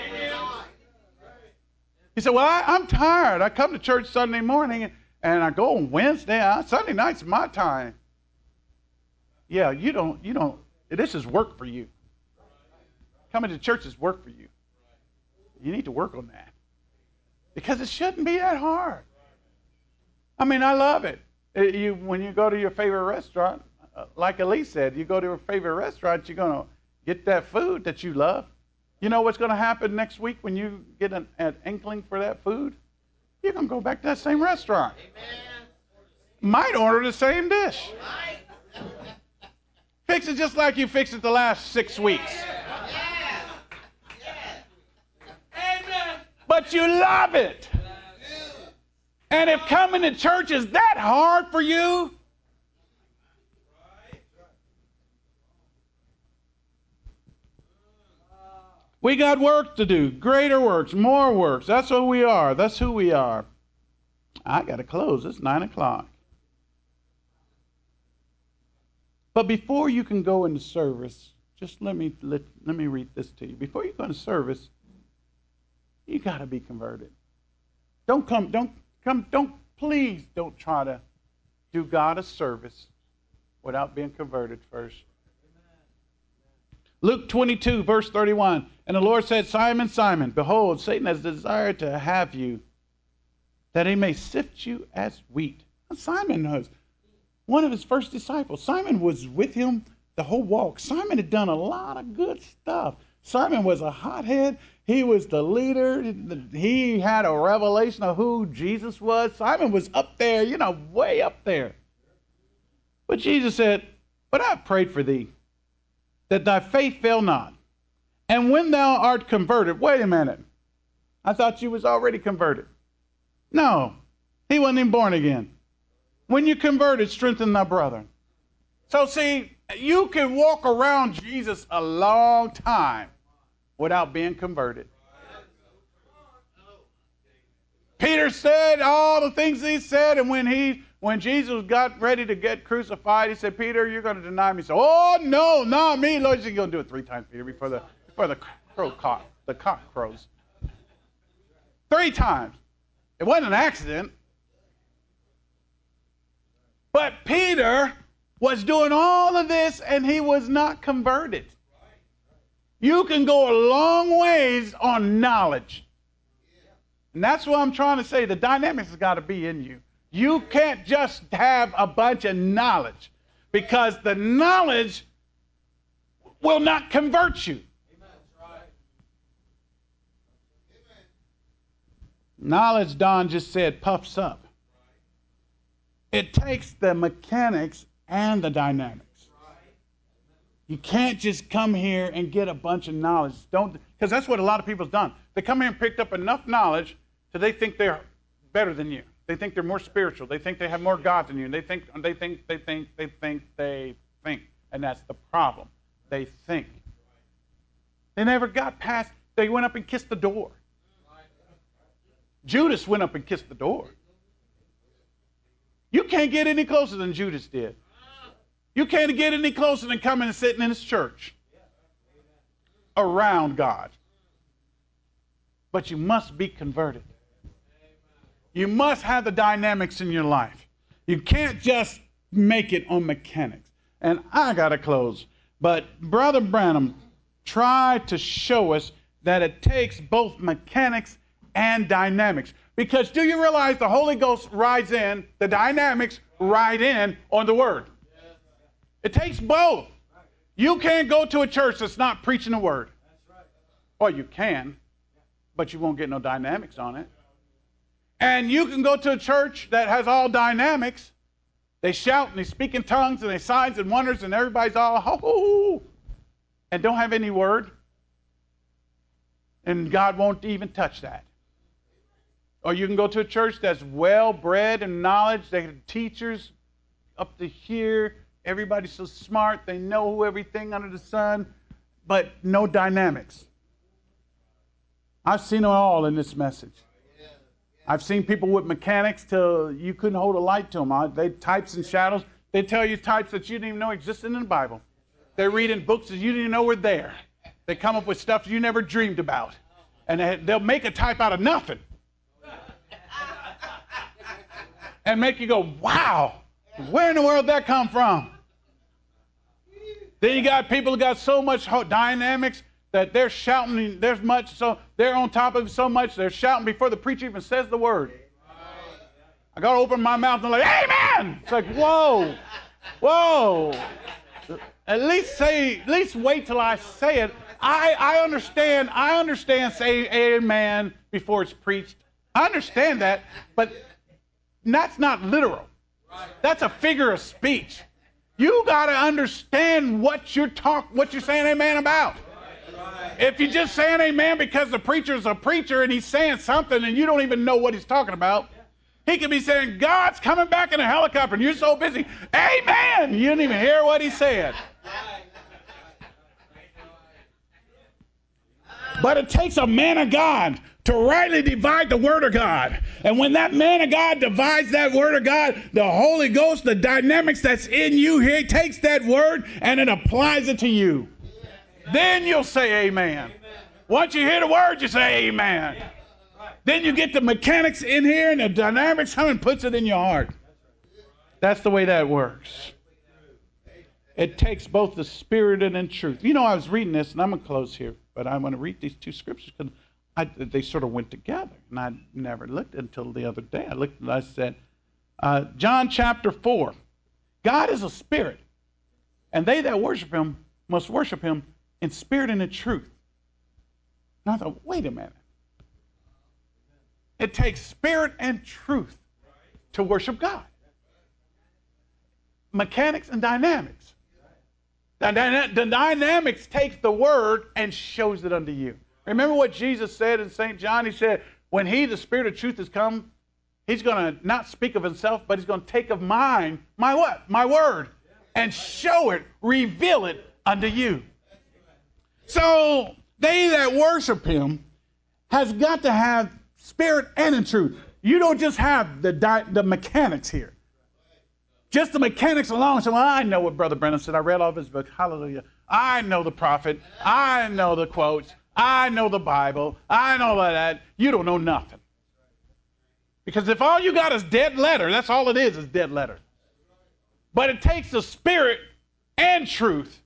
You say, well, I, I'm tired. I come to church Sunday morning and I go on Wednesday. I, Sunday night's my time. Yeah, you don't, you don't, this is work for you. Coming to church is work for you. You need to work on that. Because it shouldn't be that hard. I mean, I love it. it you, when you go to your favorite restaurant, uh, like Elise said, you go to your favorite restaurant, you're going to get that food that you love. You know what's going to happen next week when you get an, an inkling for that food? You're going to go back to that same restaurant. Amen. Might order the same dish. Fix it just like you fixed it the last six weeks. But you love it. And if coming to church is that hard for you, we got work to do. Greater works, more works. That's what we are. That's who we are. I got to close. It's nine o'clock. But before you can go into service, just let me let, let me read this to you. Before you go into service, you got to be converted. Don't come, don't come, don't, please don't try to do God a service without being converted first. Luke twenty-two, verse thirty-one. And the Lord said, Simon, Simon, behold, Satan has desired to have you, that he may sift you as wheat. And Simon was one of his first disciples. Simon was with him the whole walk. Simon had done a lot of good stuff. Simon was a hothead. He was the leader. He had a revelation of who Jesus was. Simon was up there, you know, way up there. But Jesus said, but I have prayed for thee, that thy faith fail not. And when thou art converted, wait a minute. I thought you was already converted. No, he wasn't even born again. When you converted, strengthen thy brother. So see, you can walk around Jesus a long time without being converted. Peter said all the things he said, and when he when Jesus got ready to get crucified, he said, Peter, you're going to deny me. He said, oh, no, not me. Lord, you're going to do it three times, Peter, before the, before the crow cock, the cock crows. Three times. It wasn't an accident. But Peter was doing all of this, and he was not converted. You can go a long ways on knowledge. And that's what I'm trying to say. The dynamics has got to be in you. You can't just have a bunch of knowledge, because the knowledge will not convert you. Knowledge, Don just said, puffs up. It takes the mechanics and the dynamics. You can't just come here and get a bunch of knowledge. Don't, because that's what a lot of people have done. They come here and picked up enough knowledge so they think they're better than you. They think they're more spiritual. They think they have more God than you. And they think, they think, they think, they think, they think. And that's the problem. They think. They never got past, they went up and kissed the door. Judas went up and kissed the door. You can't get any closer than Judas did. You can't get any closer than coming and sitting in his church around God. But you must be converted. You must have the dynamics in your life. You can't just make it on mechanics. And I got to close. But Brother Branham tried to show us that it takes both mechanics and dynamics. Because do you realize the Holy Ghost rides in, the dynamics ride in on the Word? It takes both. You can't go to a church that's not preaching the Word. Or you can, but you won't get no dynamics on it. And you can go to a church that has all dynamics. They shout and they speak in tongues and they signs and wonders and everybody's all ho ho, and don't have any Word. And God won't even touch that. Or you can go to a church that's well bred in knowledge. They have teachers up to here. Everybody's so smart. They know everything under the sun, but no dynamics. I've seen it all in this message. I've seen people with mechanics till you couldn't hold a light to them. They types and shadows. They tell you types that you didn't even know existed in the Bible. They read in books that you didn't even know were there. They come up with stuff you never dreamed about. And they, they'll make a type out of nothing. And make you go, wow, where in the world did that come from? Then you got people who got so much dynamics that they're shouting, there's much, so they're on top of it so much, they're shouting before the preacher even says the word. I got to open my mouth and like, amen! It's like, whoa, whoa. At least say, at least wait till I say it. I, I understand, I understand say amen before it's preached. I understand that, but that's not literal. That's a figure of speech. You got to understand what you're talk, what you're saying amen about. If you're just saying amen because the preacher's a preacher and he's saying something and you don't even know what he's talking about, he could be saying, God's coming back in a helicopter, and you're so busy, amen! You didn't even hear what he said. But it takes a man of God to rightly divide the word of God. And when that man of God divides that word of God, the Holy Ghost, the dynamics that's in you, he takes that word and it applies it to you. Then you'll say amen. Once you hear the word, you say amen. Then you get the mechanics in here and the dynamics, someone puts it in your heart. That's the way that works. It takes both the spirit and in truth. You know, I was reading this, and I'm going to close here, but I want to read these two scriptures because they sort of went together, and I never looked until the other day. I looked and I said, uh, John chapter four, God is a spirit, and they that worship him must worship him in spirit and in truth. And I thought, wait a minute. It takes spirit and truth to worship God. Mechanics and dynamics. The, dyna- the dynamics takes the word and shows it unto you. Remember what Jesus said in Saint John? He said, when he, the spirit of truth, has come, he's going to not speak of himself, but he's going to take of mine, my what? My word, and show it, reveal it unto you. So they that worship him has got to have spirit and in truth. You don't just have the di- the mechanics here. Just the mechanics alone. So, well, I know what Brother Brennan said. I read all of his books. Hallelujah. I know the prophet. I know the quotes. I know the Bible. I know all that. You don't know nothing. Because if all you got is dead letter, that's all it is, is dead letter. But it takes the Spirit and truth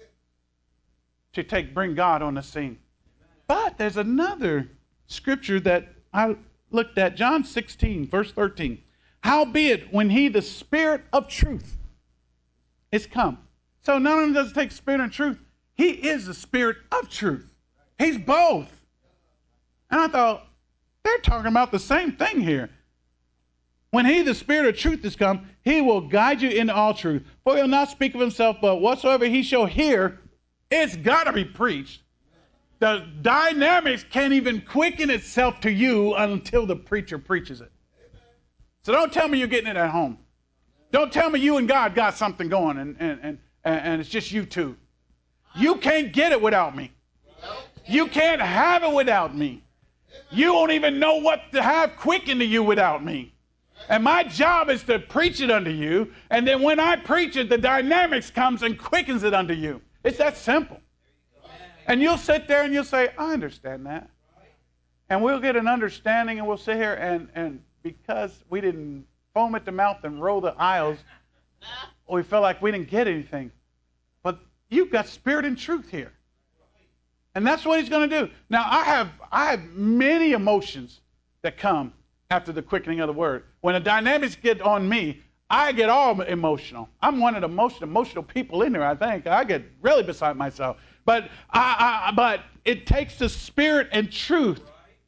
to take bring God on the scene. But there's another scripture that I looked at, John sixteen, verse thirteen. Howbeit, when he, the Spirit of truth, is come. So not only does it take Spirit and truth, he is the Spirit of truth. He's both. And I thought, they're talking about the same thing here. When he, the Spirit of truth, is come, he will guide you into all truth. For he'll not speak of himself, but whatsoever he shall hear, it's got to be preached. The dynamics can't even quicken itself to you until the preacher preaches it. So don't tell me you're getting it at home. Don't tell me you and God got something going and, and, and, and it's just you two. You can't get it without me. You can't have it without me. You won't even know what to have quicken to you without me. And my job is to preach it unto you, and then when I preach it, the dynamics comes and quickens it unto you. It's that simple. And you'll sit there and you'll say, I understand that. And we'll get an understanding and we'll sit here and, and because we didn't foam at the mouth and roll the aisles, we felt like we didn't get anything. But you've got Spirit and truth here. And that's what he's going to do. Now, I have I have many emotions that come after the quickening of the word. When the dynamics get on me, I get all emotional. I'm one of the most emotional people in there, I think. I get really beside myself. But I, I, but it takes the Spirit and truth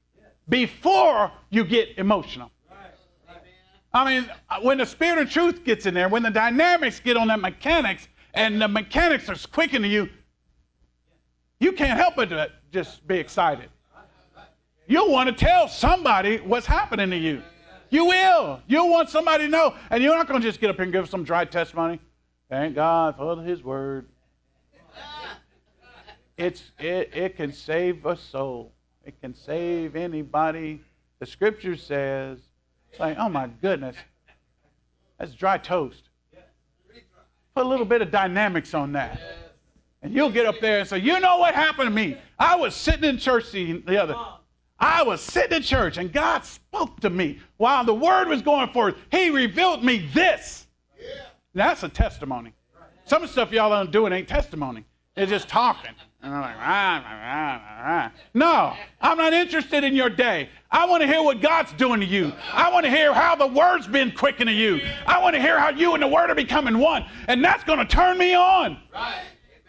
before you get emotional. I mean, when the Spirit and truth gets in there, when the dynamics get on that mechanics, and the mechanics are quickening to you, you can't help but to just be excited. You'll want to tell somebody what's happening to you. You will. You'll want somebody to know. And you're not going to just get up here and give some dry testimony. Thank God for his word. It's, it, it can save a soul. It can save anybody. The scripture says, it's like, oh my goodness, that's dry toast. Put a little bit of dynamics on that. And you'll get up there and say, you know what happened to me? I was sitting in church the, the other I was sitting in church and God spoke to me while the word was going forth. He revealed me this. That's a testimony. Some of the stuff y'all don't do, it ain't testimony. It's just talking. And I'm like, rah, rah, rah, rah. No, I'm not interested in your day. I want to hear what God's doing to you. I want to hear how the word's been quickened to you. I want to hear how you and the word are becoming one. And that's going to turn me on. Right.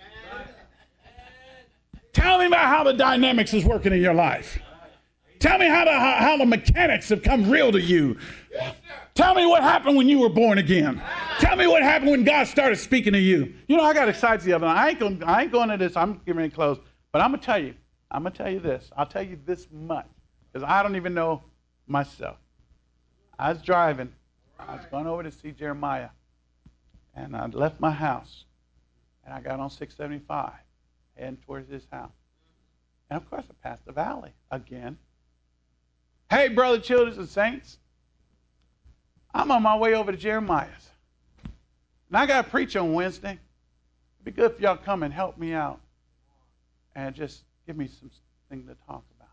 Tell me about how the dynamics is working in your life. Tell me how the, how, how the mechanics have come real to you. Tell me what happened when you were born again. Tell me what happened when God started speaking to you. You know, I got excited the other night. I ain't going, I ain't going to this. I'm getting ready to close. But I'm going to tell you. I'm going to tell you this. I'll tell you this much. Because I don't even know myself. I was driving. I was going over to see Jeremiah. And I left my house. And I got on six seventy-five. Heading towards his house. And of course I passed the valley again. Hey, brother, children, and saints. I'm on my way over to Jeremiah's. And I got to preach on Wednesday. It'd be good if y'all come and help me out. And just give me something to talk about.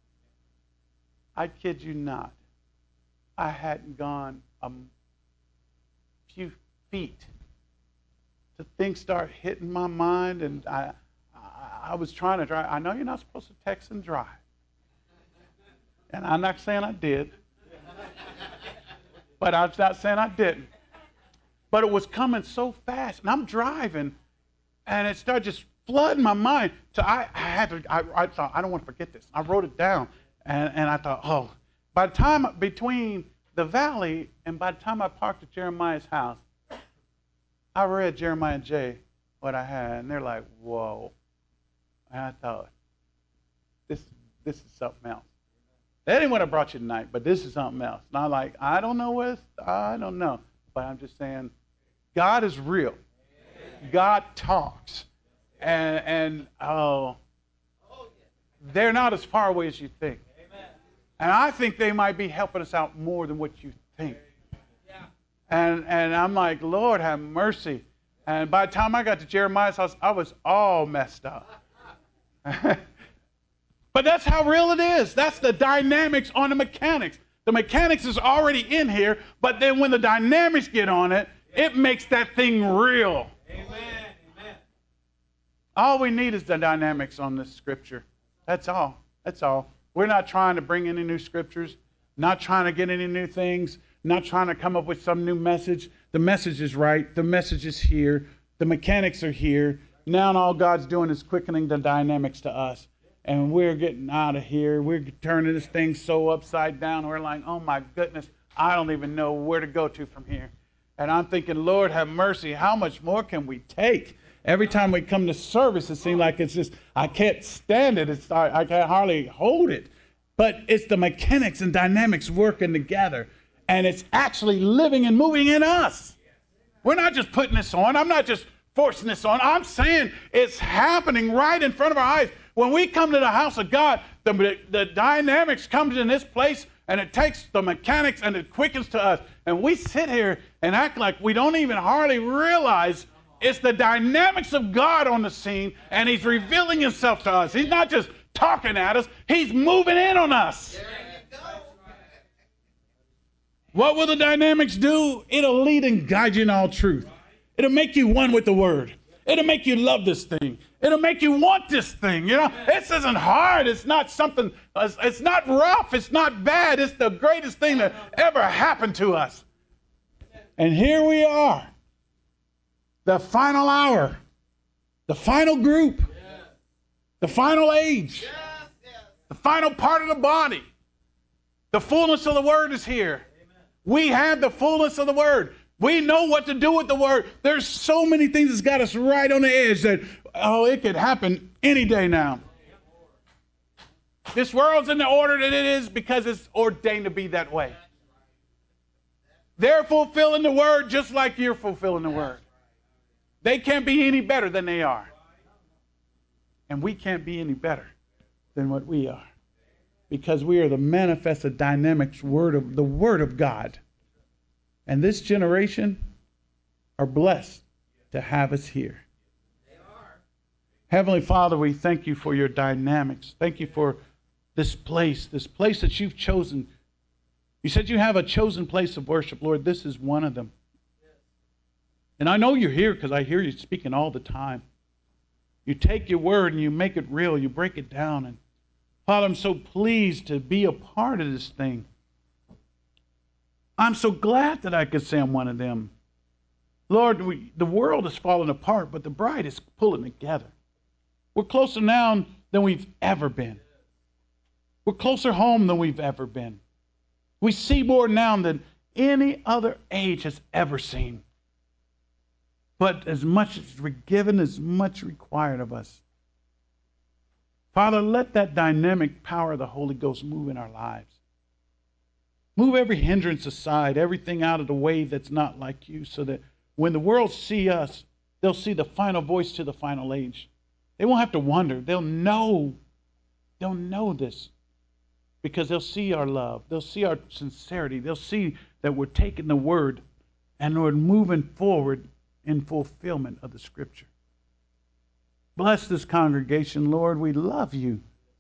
I kid you not. I hadn't gone a few feet. The things start hitting my mind, and I, I, I was trying to drive. I know you're not supposed to text and drive. And I'm not saying I did. But I'm not saying I didn't. But it was coming so fast, and I'm driving, and it started just flooding my mind. So I, I had to. I, I thought, I don't want to forget this. I wrote it down, and, and I thought, oh. By the time between the valley and by the time I parked at Jeremiah's house, I read Jeremiah J, what I had, and they're like, whoa. And I thought, this this is something else. That ain't what I brought you tonight, but this is something else. And I'm like, I don't know what, I don't know. But I'm just saying, God is real. God talks. And, and oh, they're not as far away as you think. And I think they might be helping us out more than what you think. And, and I'm like, Lord, have mercy. And by the time I got to Jeremiah's house, I was all messed up. But that's how real it is. That's the dynamics on the mechanics. The mechanics is already in here, but then when the dynamics get on it, it makes that thing real. Amen. Amen. All we need is the dynamics on this scripture. That's all. That's all. We're not trying to bring any new scriptures, not trying to get any new things, not trying to come up with some new message. The message is right. The message is here. The mechanics are here. Now all God's doing is quickening the dynamics to us. And we're getting out of here. We're turning this thing so upside down. We're like, oh my goodness, I don't even know where to go to from here. And I'm thinking, Lord, have mercy. How much more can we take? Every time we come to service, it seems like it's just, I can't stand it. It's I, I can't hardly hold it. But it's the mechanics and dynamics working together. And it's actually living and moving in us. We're not just putting this on. I'm not just forcing this on. I'm saying it's happening right in front of our eyes. When we come to the house of God, the, the dynamics comes in this place, and it takes the mechanics and it quickens to us. And we sit here and act like we don't even hardly realize it's the dynamics of God on the scene, and he's revealing himself to us. He's not just talking at us. He's moving in on us. What will the dynamics do? It'll lead and guide you in all truth. It'll make you one with the word. It'll make you love this thing. It'll make you want this thing. You know, this isn't hard. It's not something, it's not rough. It's not bad. It's the greatest thing that ever happened to us. And here we are. The final hour. The final group. The final age. The final part of the body. The fullness of the word is here. We have the fullness of the word. We know what to do with the word. There's so many things that's got us right on the edge that, oh, it could happen any day now. This world's in the order that it is because it's ordained to be that way. They're fulfilling the word just like you're fulfilling the word. They can't be any better than they are. And we can't be any better than what we are. Because we are the manifested dynamics word of the word of God. And this generation are blessed to have us here. Heavenly Father, we thank you for your dynamics. Thank you for this place, this place that you've chosen. You said you have a chosen place of worship, Lord. This is one of them. And I know you're here because I hear you speaking all the time. You take your word and you make it real. You break it down. And Father, I'm so pleased to be a part of this thing. I'm so glad that I could say I'm one of them. Lord, we, the world is falling apart, but the bride is pulling together. We're closer now than we've ever been. We're closer home than we've ever been. We see more now than any other age has ever seen. But as much as we're given, as much required of us. Father, let that dynamic power of the Holy Ghost move in our lives. Move every hindrance aside, everything out of the way that's not like you, so that when the world see us, they'll see the final voice to the final age. They won't have to wonder. They'll know. They'll know this because they'll see our love. They'll see our sincerity. They'll see that we're taking the word and we're moving forward in fulfillment of the scripture. Bless this congregation, Lord. We love you.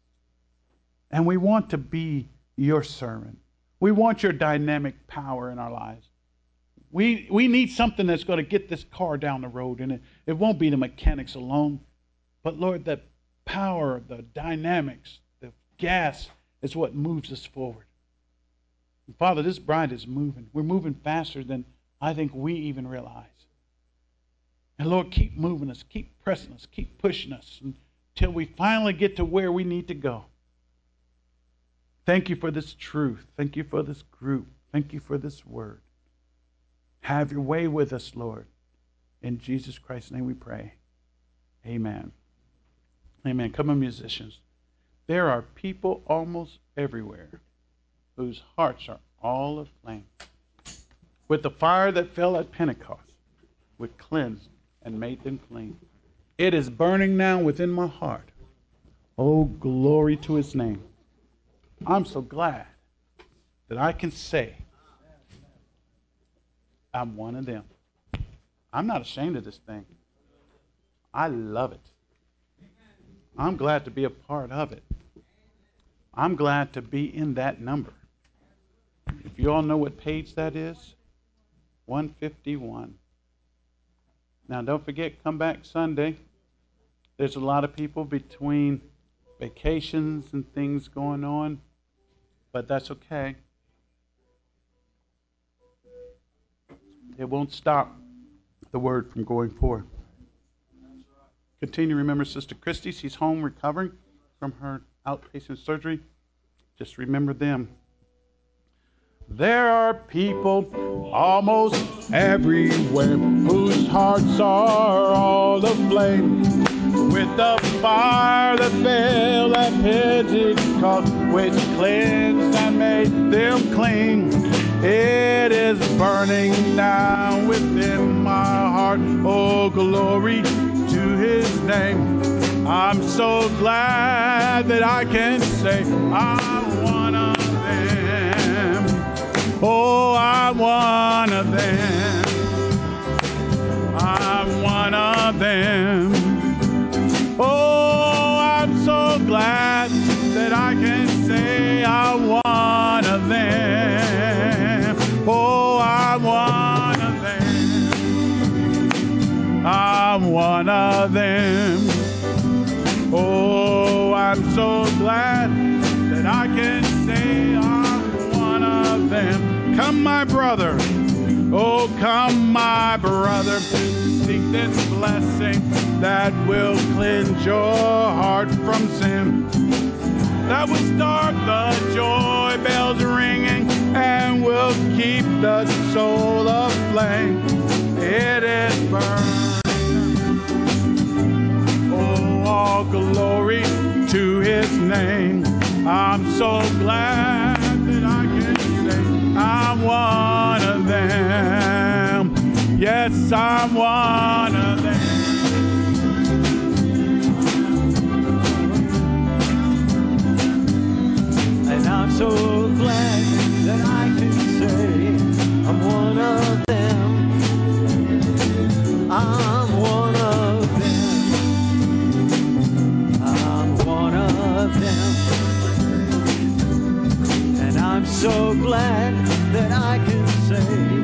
And we want to be your servant. We want your dynamic power in our lives. We we need something that's going to get this car down the road. And it, it won't be the mechanics alone. But Lord, the power, the dynamics, the gas is what moves us forward. And Father, this bride is moving. We're moving faster than I think we even realize. And Lord, keep moving us, keep pressing us, keep pushing us until we finally get to where we need to go. Thank you for this truth. Thank you for this group. Thank you for this word. Have your way with us, Lord. In Jesus Christ's name we pray. Amen. Amen. Come on, musicians. There are people almost everywhere whose hearts are all aflame with the fire that fell at Pentecost, which cleansed and made them clean. It is burning now within my heart. Oh, glory to his name. I'm so glad that I can say I'm one of them. I'm not ashamed of this thing. I love it. I'm glad to be a part of it. I'm glad to be in that number. If you all know what page that is, one fifty-one. Now, don't forget, come back Sunday. There's a lot of people between vacations and things going on, but that's okay. It won't stop the word from going forth. Continue to remember Sister Christy. She's home recovering from her outpatient surgery. Just remember them. There are people almost everywhere whose hearts are all aflame with the fire that fell at Pentecost, which cleansed and made them clean. It is burning now within my heart. Oh, glory to His name. I'm so glad that I can say I'm one of them. Oh, I'm one of them. I'm one of them. Oh, I'm so glad that I can say I'm one of them. Oh, I'm one of them. I'm one of them. Oh, I'm so glad that I can say I'm one of them. Come, my brother. Oh, come, my brother. Seek this blessing that will cleanse your heart from sin. That will start the joy bells ringing and will keep the soul aflame. It is burning. Oh, all glory to His name. I'm so glad that I can say I'm one of them. Yes, I'm one of them. And I'm so glad that I can say I'm one of them. I'm one of them. I'm one of them. And I'm so glad that I can say